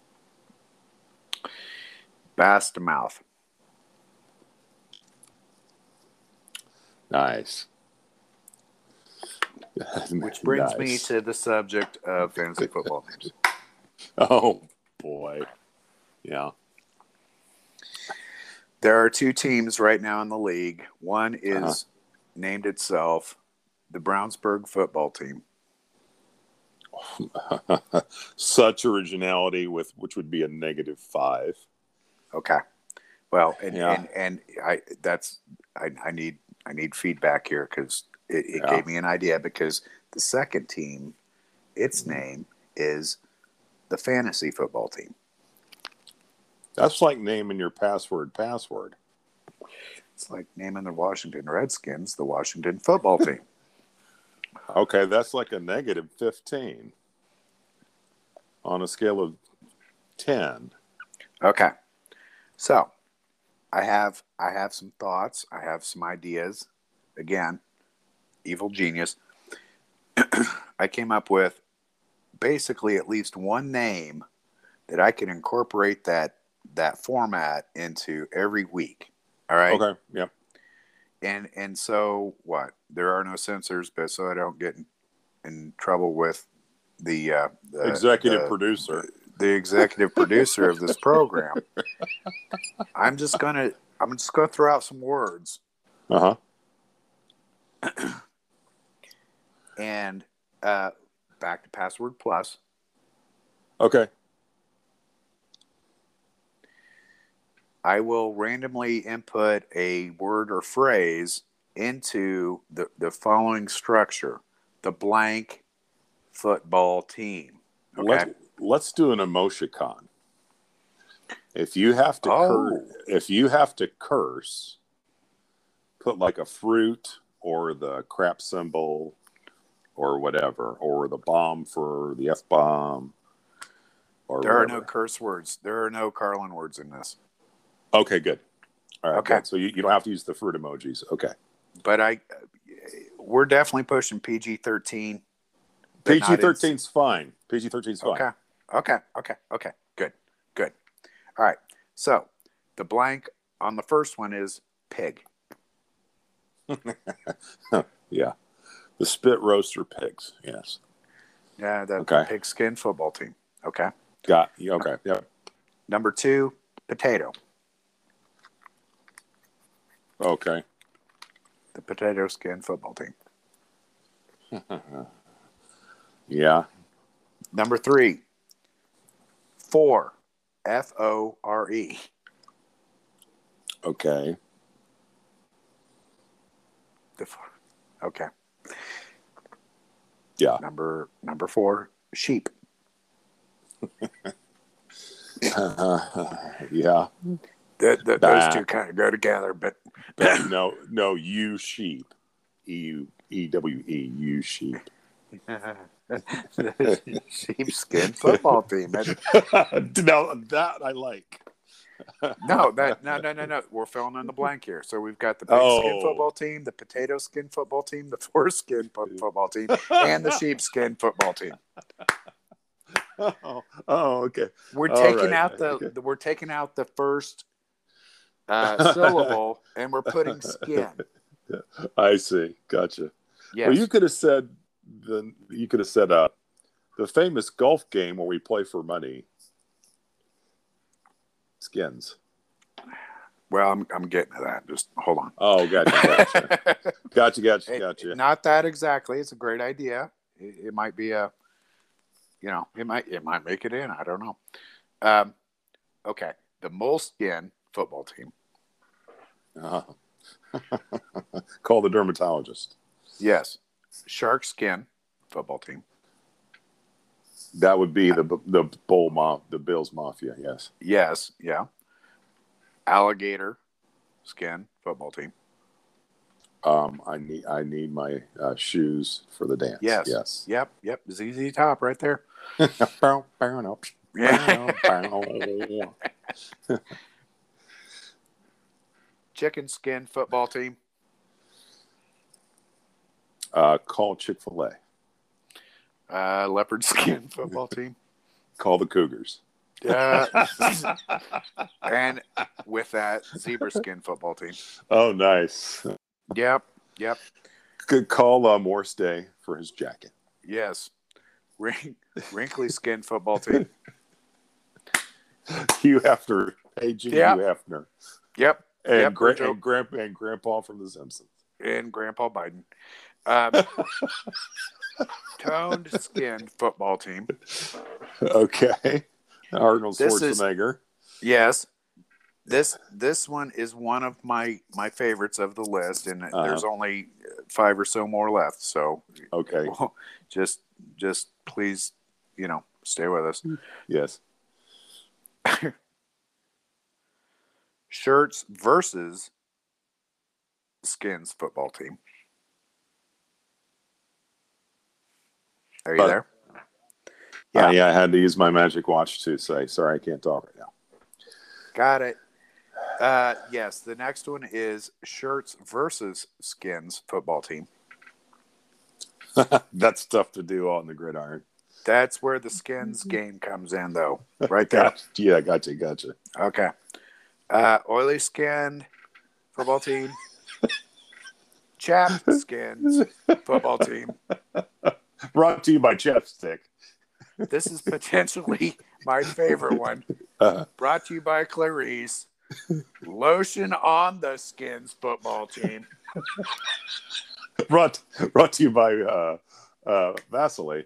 Bass to Mouth. Nice. Which brings nice. me to the subject of fantasy football names. Oh, boy. Yeah. There are two teams right now in the league. One is uh-huh. named itself the Brownsburg football team. Such originality, with which would be a negative five. Okay. Well, and yeah. and, and I that's I, I need I need feedback here because it, it yeah. gave me an idea because the second team, its name is the fantasy football team. That's like naming your password password. It's like naming the Washington Redskins the Washington football team. Okay, that's like a negative fifteen on a scale of ten. Okay. So, I have I have some thoughts. I have some ideas. Again, evil genius. I came up with basically at least one name that I can incorporate that that format into every week. All right. Okay. Yep. And and so what? There are no censors, but so I don't get in, in trouble with the, uh, the executive the, producer, the, the executive producer of this program. I'm just gonna I'm just gonna throw out some words. Uh huh. And uh, back to Password Plus. Okay. I will randomly input a word or phrase into the, the following structure: the blank football team. Okay. Let's, let's do an emoticon. If you have to oh. cur- if you have to curse, put like a fruit or the crap symbol or whatever, or the bomb for the F bomb. Or there whatever. are no curse words. There are no Carlin words in this. Okay, good. All right, okay. Good. So you, you don't have to use the fruit emojis. Okay. But I, we're definitely pushing P G thirteen. P G thirteen's fine. P G thirteen's fine. Okay. Okay. Okay. Okay. Good. Good. All right. So the blank on the first one is pig. Yeah. The Spit Roaster Pigs. Yes. Yeah. The, okay. the pigskin football team. Okay. Got you. Okay. Yep. Number two, potato. Okay. The potato skin football team. Yeah. Number three, four, F O R E. Okay. The okay. Yeah. Number number four, sheep. uh, yeah. The, the, those two kind of go together, but, but no, no, you sheep, E U E W E, you sheep. Sheepskin football team. No, that I like. no, that no, no, no, no. We're filling in the blank here. So we've got the pigskin oh. football team, the potato skin football team, the foreskin fo- football team, and the sheepskin football team. Oh, oh okay. We're All taking right. out the, okay. the we're taking out the first uh, syllable, and we're putting skin. I see. Gotcha. Yes. Well, you could have said the you could have said uh, the famous golf game where we play for money. Skins. Well, I'm I'm getting to that. Just hold on. Oh, gotcha, gotcha, gotcha, gotcha, gotcha. It, not that exactly. It's a great idea. It, it might be a, you know, it might it might make it in. I don't know. Um, okay, the Moleskin football team. Uh-huh. Call the dermatologist. Yes, Shark Skin football team. That would be the the bull mob, the Bills Mafia. Yes. Yes. Yeah. Alligator Skin football team. Um, I need I need my uh, shoes for the dance. Yes. Yes. Yep. Yep. Z Z Top right there. Bow, bow, no. Yeah. Bow, bow. Chicken Skin football team. Uh, call Chick-fil-A. Uh, leopard Skin football team. Call the Cougars. Yeah. And with that, Zebra Skin football team. Oh, nice. Yep. Yep. Good call. Uh, Morse Day for his jacket. Yes. Wrink- wrinkly Skin football team. Hugh Hefner. Aging Yep. Hugh Hefner. Yep. And, Yep, gra- Joe- and, Grandpa, and Grandpa from The Simpsons. And Grandpa Biden. Um, toned Skin football team. Okay. Arnold This is- Schwarzenegger. Yes. This this one is one of my, my favorites of the list, and Uh-huh. there's only five or so more left. So, Okay. well, just just please, you know, stay with us. Yes. Shirts versus Skins football team. Are you But- there? Yeah. Yeah. Uh, yeah, I had to use my magic watch to say, sorry, I can't talk right now. Got it. Uh, yes, the next one is Shirts versus Skins football team. That's tough to do on the gridiron. That's where the Skins game comes in, though. Right there. Gotcha. Yeah, gotcha, gotcha. Okay. Uh, oily Skin football team. Chapped Skins football team. Brought to you by Chapstick. This is potentially my favorite one. Uh, Brought to you by Clarice. Lotion on the Skins football team. brought, brought to you by uh, uh, Vaseline.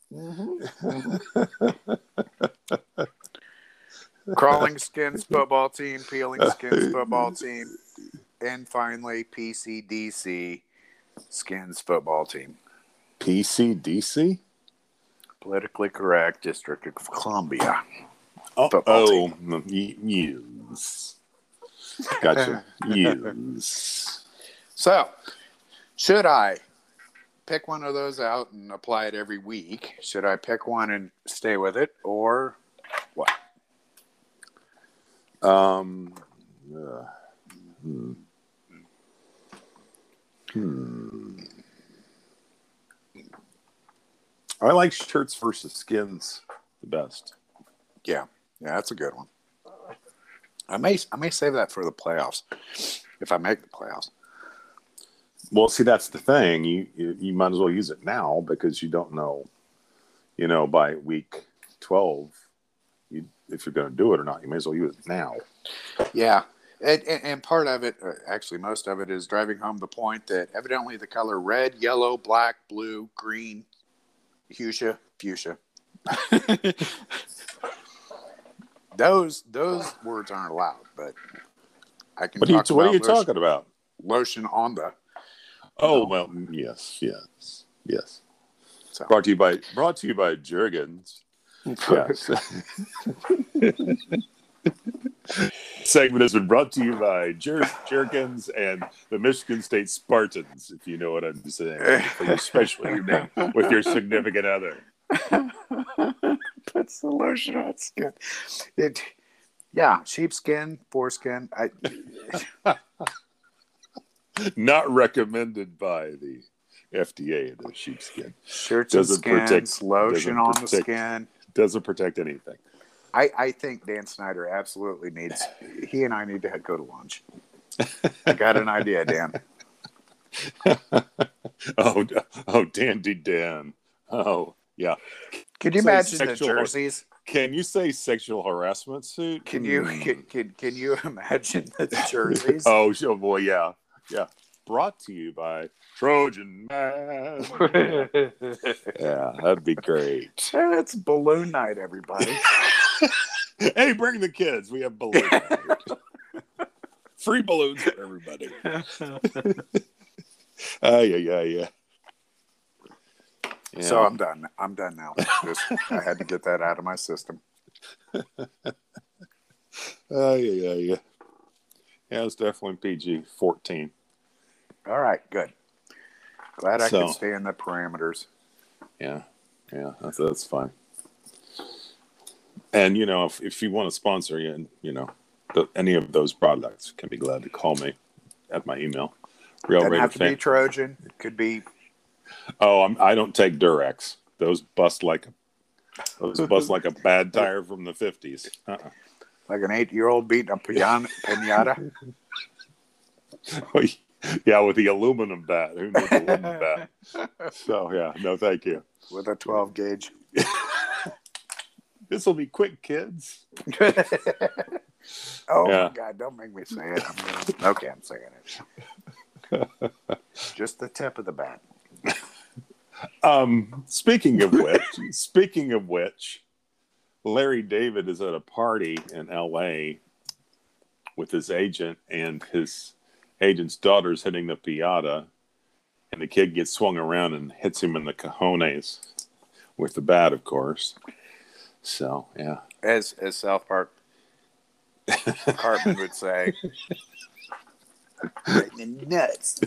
Crawling Skins football team. Peeling Skins football team. And finally, P C D C Skins football team. P C D C? Politically correct District of Columbia. Oh, Football oh y- yes. Gotcha. Yes. So, should I pick one of those out and apply it every week? Should I pick one and stay with it, or what? Um, uh, hmm. Hmm. I like shirts versus skins the best. Yeah, yeah, that's a good one. I may, I may save that for the playoffs if I make the playoffs. Well, see, that's the thing. You, you you might as well use it now because you don't know, you know, by week twelve, you if you're going to do it or not. You may as well use it now. Yeah, and, and, and part of it, uh, actually, most of it is driving home the point that evidently the color red, yellow, black, blue, green, fuchsia, fuchsia. those those words aren't allowed, but I can. What are you talk What are you about lotion, talking about? Lotion on the. Oh No. well, yes, yes, yes. So. Brought to you by Brought to you by Jergens. Yes. Segment has been brought to you by Jer- Jergens and the Michigan State Spartans, if you know what I'm saying, for your special evening with your significant other. Puts the lotion on skin. It, yeah, sheepskin, foreskin. I, Not recommended by the F D A, the sheepskin. shirts Doesn't and skins, protect- lotion doesn't on the protect- skin. Doesn't protect anything. I, I think Dan Snyder absolutely needs. He and I need to head go to lunch. I got an idea, Dan. oh, oh, Dandy Dan. Oh, yeah. Can you Say imagine the sexual har- jerseys? Can you say sexual harassment suit? Can you Hmm. can, can can you imagine the jerseys? Oh, sh- oh, boy, yeah, yeah. Brought to you by Trojan Man. Yeah, yeah, that'd be great. And it's balloon night, everybody. Hey, bring the kids. We have balloons. Free balloons for everybody. Oh, yeah, yeah, yeah. Yeah. So I'm done. I'm done now. Just I had to get that out of my system. Oh, yeah, yeah, yeah. Yeah, it's definitely P G fourteen. All right, good. Glad I So- could stay in the parameters. Yeah, yeah, that's that's fine. And you know, if if you want to sponsor you, and you know, the, any of those products, can be glad to call me at my email. Real Doesn't Raider have to fan. be Trojan. It could be. Oh, I'm, I don't take Durex. Those bust like those bust like a bad tire from the fifties. Uh-uh. Like an eight-year-old beating a pian- pinata. Yeah, with the aluminum bat. Who needs a wooden bat? So yeah, no, thank you. With a twelve gauge. This will be quick, kids. Oh, Yeah. my God. Don't make me say it. I'm gonna... Okay, I'm saying it. Just the tip of the bat. Um, speaking of which, speaking of which, Larry David is at a party in L A with his agent, and his agent's daughter's hitting the piñata, and the kid gets swung around and hits him in the cojones with the bat, of course. So, yeah. As as South Park Cartman would say, right in the nuts.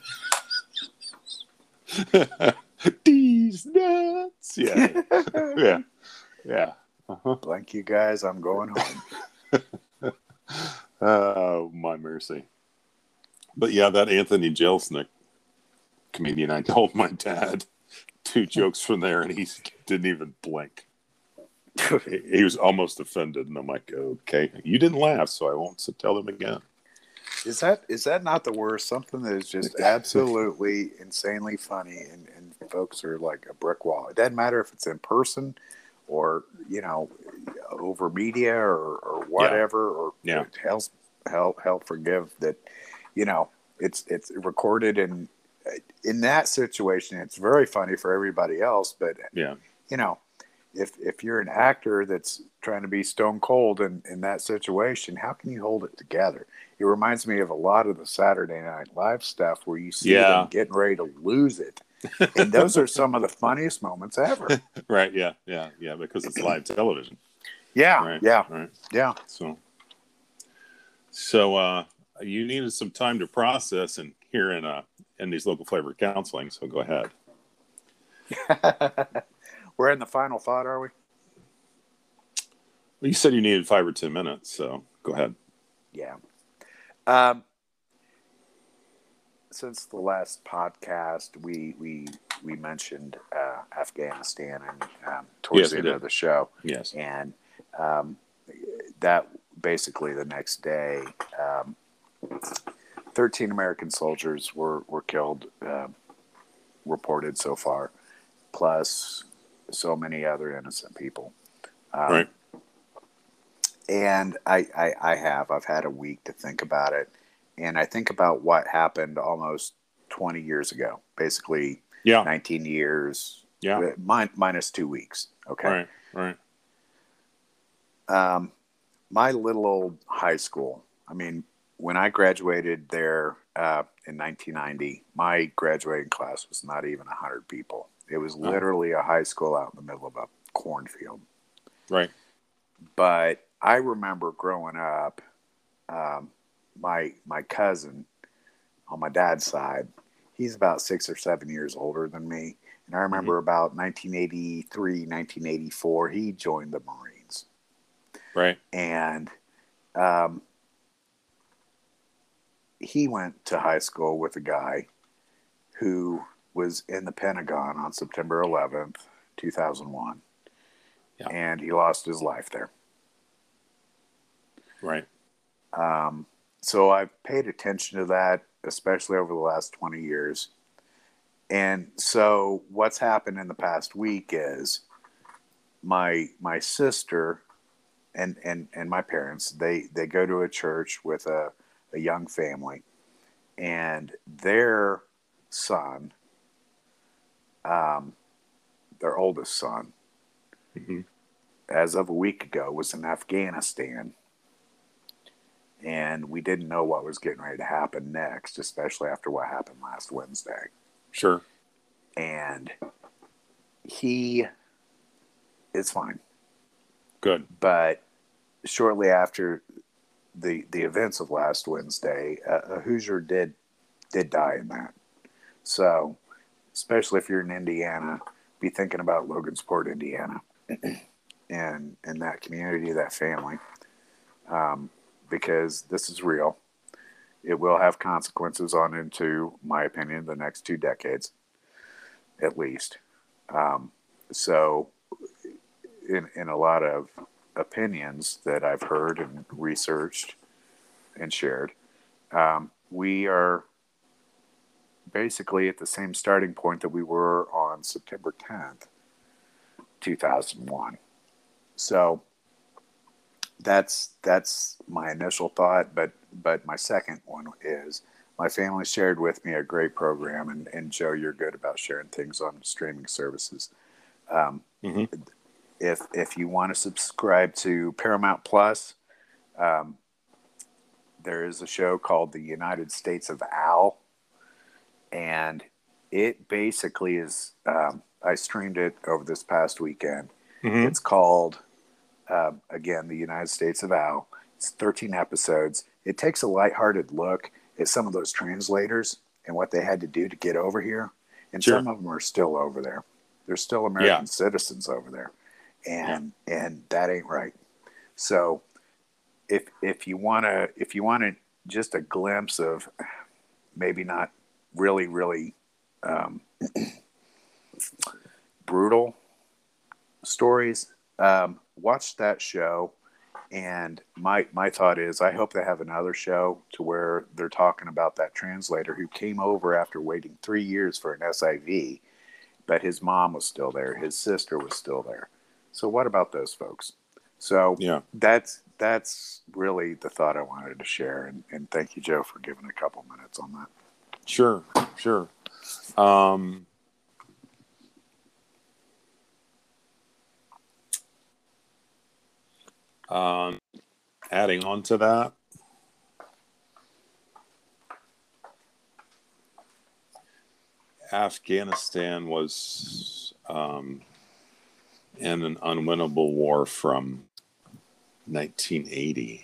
These nuts. Yeah. Yeah. Yeah. Uh-huh. Blank you guys, I'm going home. Oh, my mercy. But yeah, that Anthony Jeselnik comedian, I told my dad two jokes from there, and he didn't even blink. He, he was almost offended, and I'm like, okay, you didn't laugh, so I won't tell him again. Is that is that not the worst? Something that is just absolutely insanely funny, and, and folks are like a brick wall. It doesn't matter if it's in person or, you know, over media or, or whatever, yeah. or yeah. hell, hell, hell forgive that, you know, it's it's recorded, and in that situation, it's very funny for everybody else. But, yeah. you know, if if you're an actor that's trying to be stone cold in, in that situation, how can you hold it together? It reminds me of a lot of the Saturday Night Live stuff where you see yeah. them getting ready to lose it. And those are some of the funniest moments ever. Right, yeah, yeah, yeah, because it's live television. Yeah, right, yeah, right. yeah. So, so uh, you needed some time to process and here in, uh, in these local flavor counseling, so go ahead. We're in the final thought, are we? Well, you said you needed five or ten minutes, so go ahead. Yeah. Um, since the last podcast, we we we mentioned uh, Afghanistan and um, towards yes, the end did. of the show. Yes. And um, that basically the next day, um, thirteen American soldiers were were killed, uh, reported so far, plus so many other innocent people. Um, right. And I, I, I have. I've had a week to think about it. And I think about what happened almost twenty years ago. Basically, yeah. nineteen years. Yeah. Min- minus two weeks. Okay. Right, right. Um, my little old high school. I mean, when I graduated there uh, in nineteen ninety, my graduating class was not even one hundred people. It was literally a high school out in the middle of a cornfield. Right. But I remember growing up, um, my my cousin on my dad's side, he's about six or seven years older than me. And I remember mm-hmm. about nineteen eighty-three, nineteen eighty-four, he joined the Marines. Right. And um, he went to high school with a guy who was in the Pentagon on September eleventh, two thousand one. Yeah. And he lost his life there. Right. Um, so I've paid attention to that, especially over the last twenty years. and so what's happened in the past week is my my sister and and and my parents, they they go to a church with a, a young family, and their son, um, their oldest son, Mm-hmm. as of a week ago, was in Afghanistan, and we didn't know what was getting ready to happen next, especially after what happened last Wednesday. Sure. And he is fine. Good. But shortly after the the events of last Wednesday, uh, a Hoosier did did die in that. So, especially if you're in Indiana, be thinking about Logansport, Indiana, and and that community, that family, um, because this is real. It will have consequences on into, my opinion, the next two decades, at least. Um, so, in in a lot of opinions that I've heard and researched and shared, um, we are basically at the same starting point that we were on September tenth, two thousand one. So that's that's my initial thought, but but my second one is my family shared with me a great program, and, and Joe, you're good about sharing things on streaming services. Um, Mm-hmm. if if you want to subscribe to Paramount Plus, um, there is a show called The United States of Al, and it basically is. Um, I streamed it over this past weekend. Mm-hmm. It's called uh, again The United States of Al. It's thirteen episodes. It takes a lighthearted look at some of those translators and what they had to do to get over here, and Sure. some of them are still over there. They're still American Yeah. citizens over there, and yeah. and that ain't right. So if if you want to if you want to just a glimpse of maybe not really really um, brutal stories, um, watch that show. And my my thought is, I hope they have another show to where they're talking about that translator who came over after waiting three years for an S I V, but his mom was still there, his sister was still there. So what about those folks? So Yeah. that's that's really the thought I wanted to share, and, and thank you, Joe, for giving a couple minutes on that. Sure. Sure. Um, um, adding on to that, Afghanistan was um, in an unwinnable war from nineteen eighty,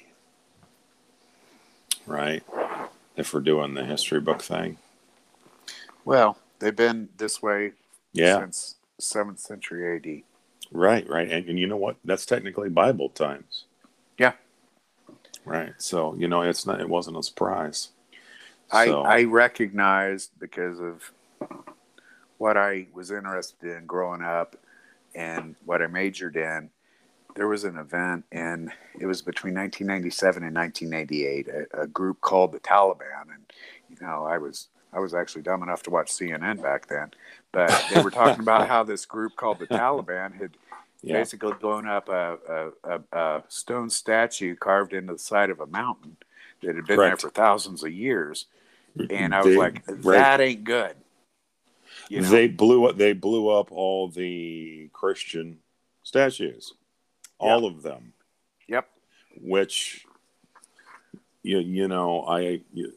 right? If we're doing the history book thing. Well, they've been this way Yeah. since seventh century A D. Right, right. And, and you know what? That's technically Bible times. Yeah. Right. So, you know, it's not, it wasn't a surprise. I, So, I recognized, because of what I was interested in growing up and what I majored in, there was an event in, it was between nineteen ninety-seven and nineteen ninety-eight, a, a group called the Taliban. And, you know, I was, I was actually dumb enough to watch C N N back then, but they were talking about how this group called the Taliban had yeah. basically blown up a, a, a, a stone statue carved into the side of a mountain that had been Correct. there for thousands of years. And I was they, like, that right. ain't good. You know? They blew up. They blew up all the Christian statues, all yep. of them. Yep. Which, you you know, I you,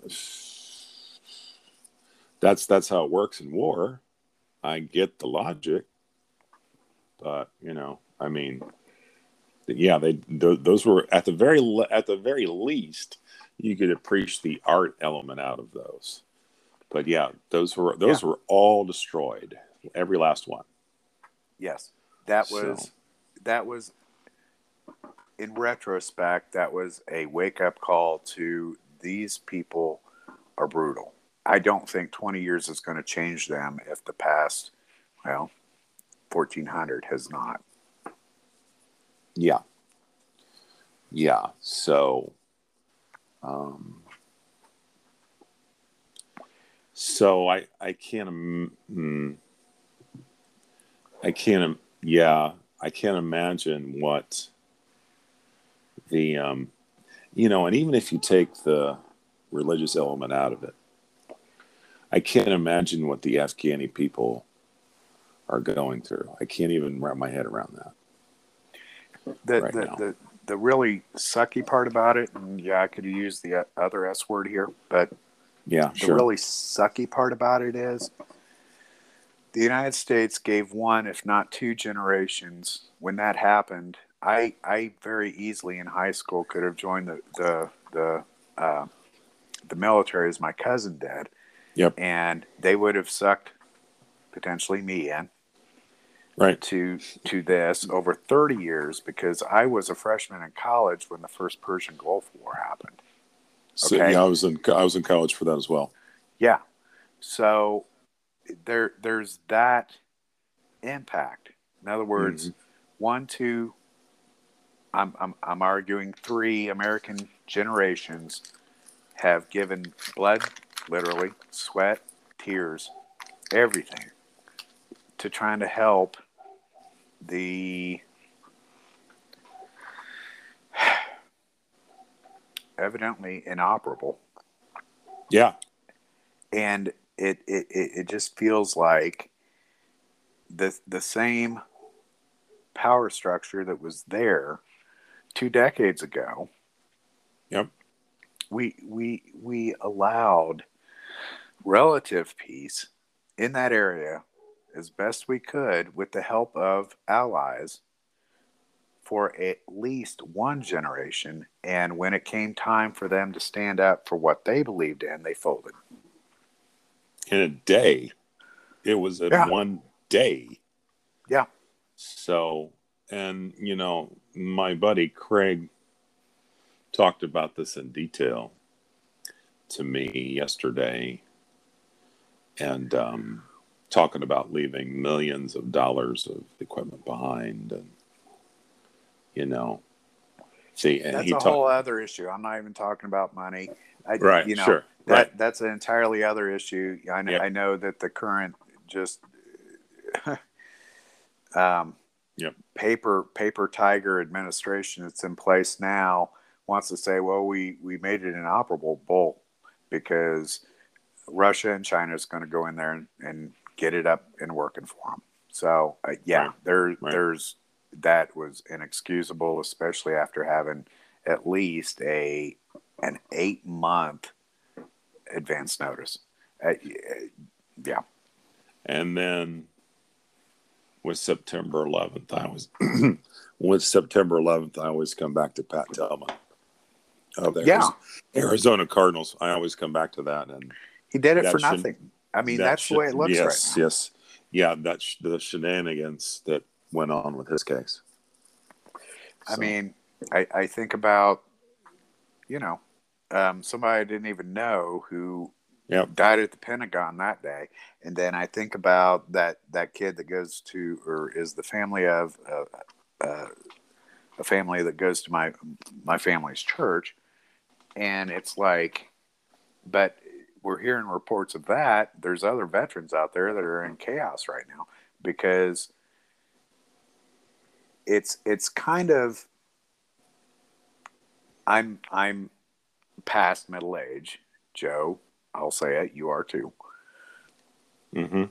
that's that's how it works in war. I get the logic, but you know, I mean, yeah, they th- those were at the very le- at the very least, you could appreciate the art element out of those. But yeah, those were those yeah. were all destroyed, every last one. Yes, that was so. that was in retrospect, that was a wake up call to these people are brutal. I don't think twenty years is going to change them if the past, well, fourteen hundred has not. Yeah. Yeah. So. Um, so I I can't mm, I can't yeah I can't imagine what the um you know, and even if you take the religious element out of it, I can't imagine what the Afghani people are going through. I can't even wrap my head around that The right the now. the, the really sucky part about it, and yeah, I could use the other S word here, but Yeah, the sure. really sucky part about it is the United States gave one, if not two generations. When that happened, I I very easily in high school could have joined the the the uh, the military as my cousin did, Yep. and they would have sucked potentially me in Right. to to this over thirty years because I was a freshman in college when the first Persian Gulf War happened. So Okay. yeah, I was in I was in college for that as well. Yeah. So there there's that impact. In other words, Mm-hmm. one, two, I'm I'm I'm arguing three American generations have given blood, literally, sweat, tears, everything to trying to help the evidently inoperable. Yeah. And it, it, it, it just feels like the the same power structure that was there two decades ago. Yep. We we we allowed relative peace in that area as best we could with the help of allies for at least one generation. And when it came time for them to stand up for what they believed in, they folded. In a day. It was in Yeah. one day. Yeah. So, and you know, my buddy Craig talked about this in detail to me yesterday, and um, talking about leaving millions of dollars of equipment behind, and you know, see, and That's he a talked. whole other issue. I'm not even talking about money. I, Right. you know, Sure. that Right. that's an entirely other issue. I know, Yep. I know that the current just um, Yep. paper paper tiger administration that's in place now wants to say, well, we we made it inoperable. Bull, because Russia and China is going to go in there and, and get it up and working for them. So uh, yeah, Right. there Right. there's that was inexcusable, especially after having at least a an eight month advance notice. Uh, yeah. And then with September eleventh, I was with September eleventh, I always come back to Pat Tillman of the Yeah. Arizona Cardinals. I always come back to that, and He did it that for shen- nothing. I mean, that that's the way it looks yes, right now. yes, yeah. That sh- the shenanigans that went on with his case. I So, mean, I, I think about, you know, um, somebody I didn't even know who yep. died at the Pentagon that day. And then I think about that, that kid that goes to, or is the family of uh, uh, a family that goes to my, my family's church. And it's like, but we're hearing reports of that. There's other veterans out there that are in chaos right now because it's, it's kind of, I'm, I'm past middle age, Joe. I'll say it. You are too. Mm-hmm.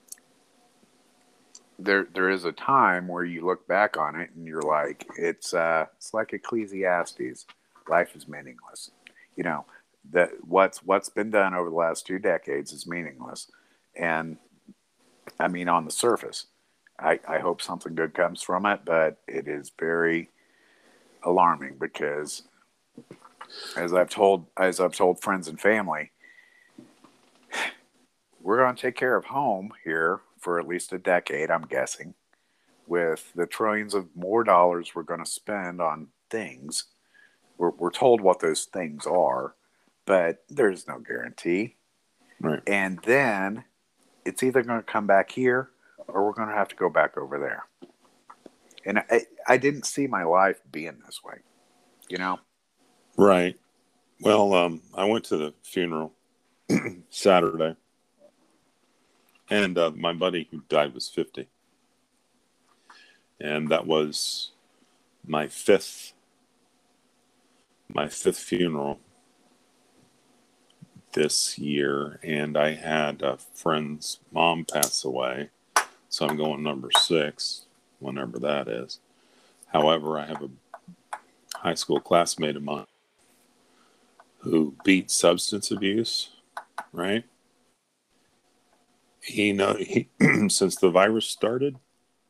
There, there is a time where you look back on it and you're like, it's, uh, it's like Ecclesiastes. Life is meaningless. You know, that what's what's been done over the last two decades is meaningless. And I mean, on the surface, I, I hope something good comes from it, but it is very alarming because, as I've told as I've told friends and family, we're going to take care of home here for at least a decade, I'm guessing, with the trillions of more dollars we're going to spend on things. We're, we're told what those things are, but there's no guarantee. Right. And then it's either going to come back here or we're going to have to go back over there. And I, I didn't see my life being this way, you know? Right. Well, um, I went to the funeral Saturday. And uh, my buddy who died was fifty. And that was my fifth, my fifth funeral this year. And I had a friend's mom pass away. So I'm going number six, whenever that is. However, I have a high school classmate of mine who beat substance abuse, right? He know he since the virus started,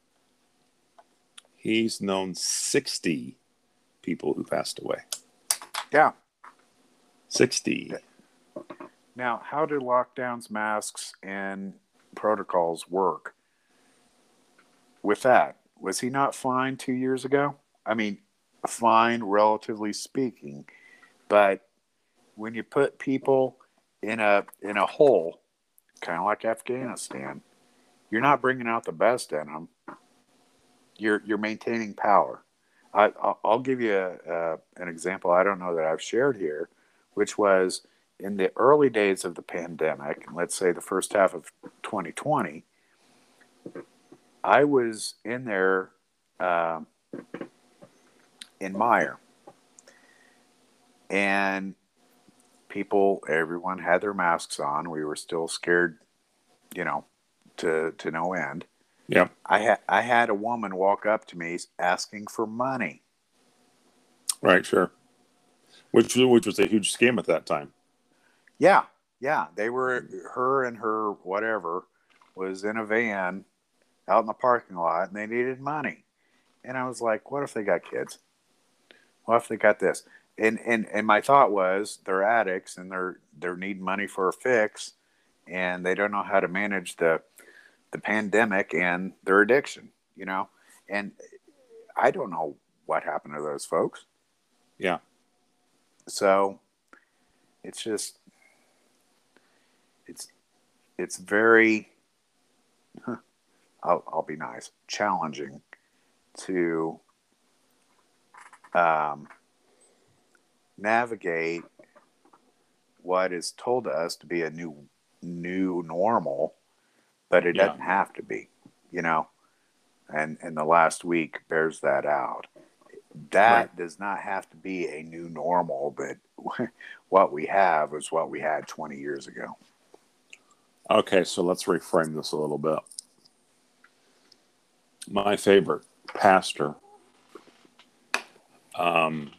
he's known sixty people who passed away. Yeah. sixty. Now, how do lockdowns, masks, and protocols work with that? Was he not fined two years ago? I mean, fine, relatively speaking, but when you put people in a in a hole, kind of like Afghanistan, you're not bringing out the best in them. You're you're maintaining power. I, I'll, I'll give you a, a, an example. I don't know that I've shared here, which was in the early days of the pandemic, let's say the first half of twenty twenty. I was in there uh, in Meyer, and people, everyone had their masks on. We were still scared, you know, to to no end. Yeah. I had I had a woman walk up to me asking for money. Right, sure. Which which was a huge scam at that time. Yeah, yeah. They were her and her whatever was in a van out in the parking lot, and they needed money. And I was like, what if they got kids? What if they got this? And and and my thought was they're addicts and they're they're needing money for a fix, and they don't know how to manage the the pandemic and their addiction, you know? And I don't know what happened to those folks. Yeah. So it's just it's it's very huh, I'll I'll be nice, challenging to um navigate what is told to us to be a new new normal, but it Yeah. doesn't have to be, you know. And and the last week bears that out. That Right. does not have to be a new normal, but what we have is what we had twenty years ago. Okay, so let's reframe this a little bit. My favorite pastor, um,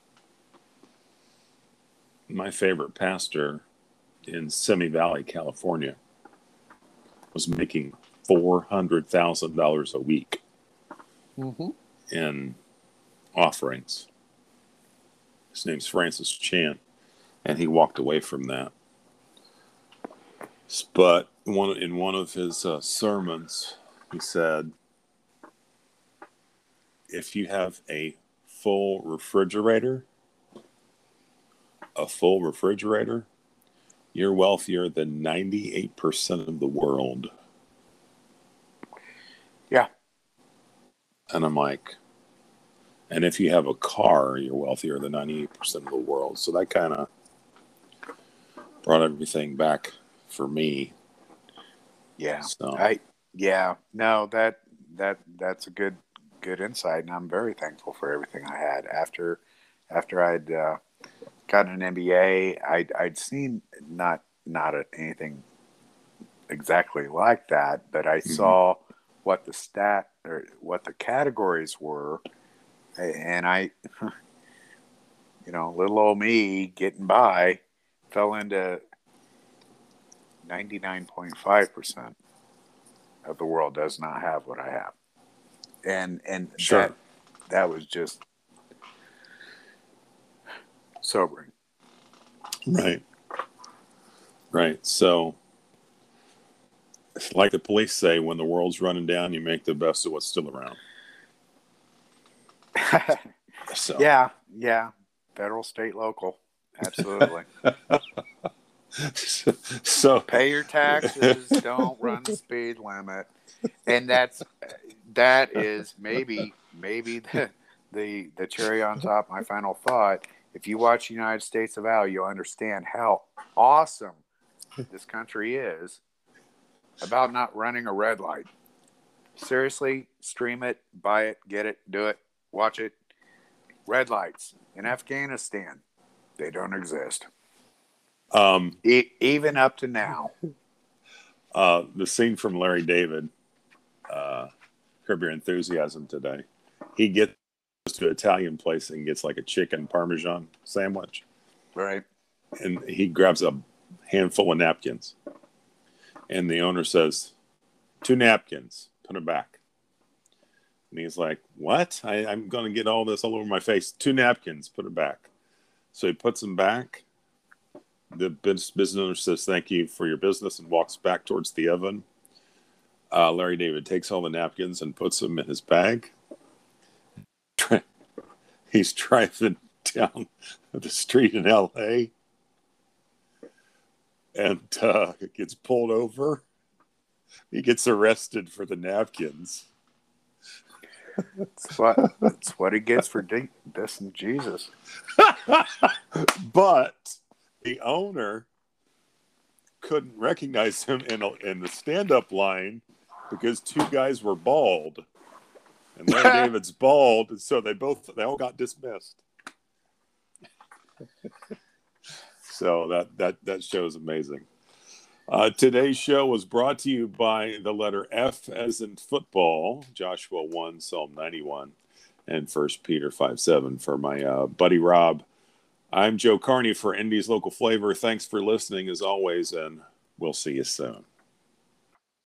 my favorite pastor in Simi Valley, California, was making four hundred thousand dollars a week Mm-hmm. in offerings. His name's Francis Chan, and he walked away from that. But one in one of his uh, sermons, he said, if you have a full refrigerator, a full refrigerator, you're wealthier than ninety-eight percent of the world. Yeah. And I'm like, and if you have a car, you're wealthier than ninety-eight percent of the world. So that kind of brought everything back for me. Yeah. So I yeah. No, that that that's a good good insight, and I'm very thankful for everything I had after after I'd uh, gotten an M B A. I'd I'd seen not not a, anything exactly like that, but I Mhm. saw what the stat or what the categories were, and I, you know, little old me getting by, fell into ninety-nine point five percent of the world does not have what I have. And and Sure. that that was just sobering. Right. Right. So, like the police say, when the world's running down, you make the best of what's still around. So, Yeah, yeah. Federal, state, local. Absolutely. so Pay your taxes, don't run the speed limit. And that's that is maybe maybe the the, the cherry on top, my final thought. If you watch United States of Al, you'll understand how awesome this country is. about not running a red light. Seriously, stream it, buy it, get it, do it, watch it. Red lights in Afghanistan, they don't exist. Um, e- even up to now. Uh, the scene from Larry David, uh, Curb Your Enthusiasm today. He gets to an Italian place and gets like a chicken Parmesan sandwich. Right. And he grabs a handful of napkins. And the owner says, two napkins, put them back. And he's like, what? I, I'm going to get all this all over my face. Two napkins, put it back. So he puts them back. The business owner says, thank you for your business, and walks back towards the oven. Uh, Larry David takes all the napkins and puts them in his bag. He's driving down the street in L A and uh, gets pulled over. He gets arrested for the napkins. That's what, that's what he gets for de- dissing Jesus. But the owner couldn't recognize him in, a, in the stand-up line because two guys were bald. And Larry David's bald, and so they both they all got dismissed. So that that that show is amazing. Uh, today's show was brought to you by the letter F as in football, Joshua one, Psalm ninety-one, and First Peter five seven. For my uh, buddy Rob, I'm Joe Carney for Indy's Local Flavor. Thanks for listening as always, and we'll see you soon.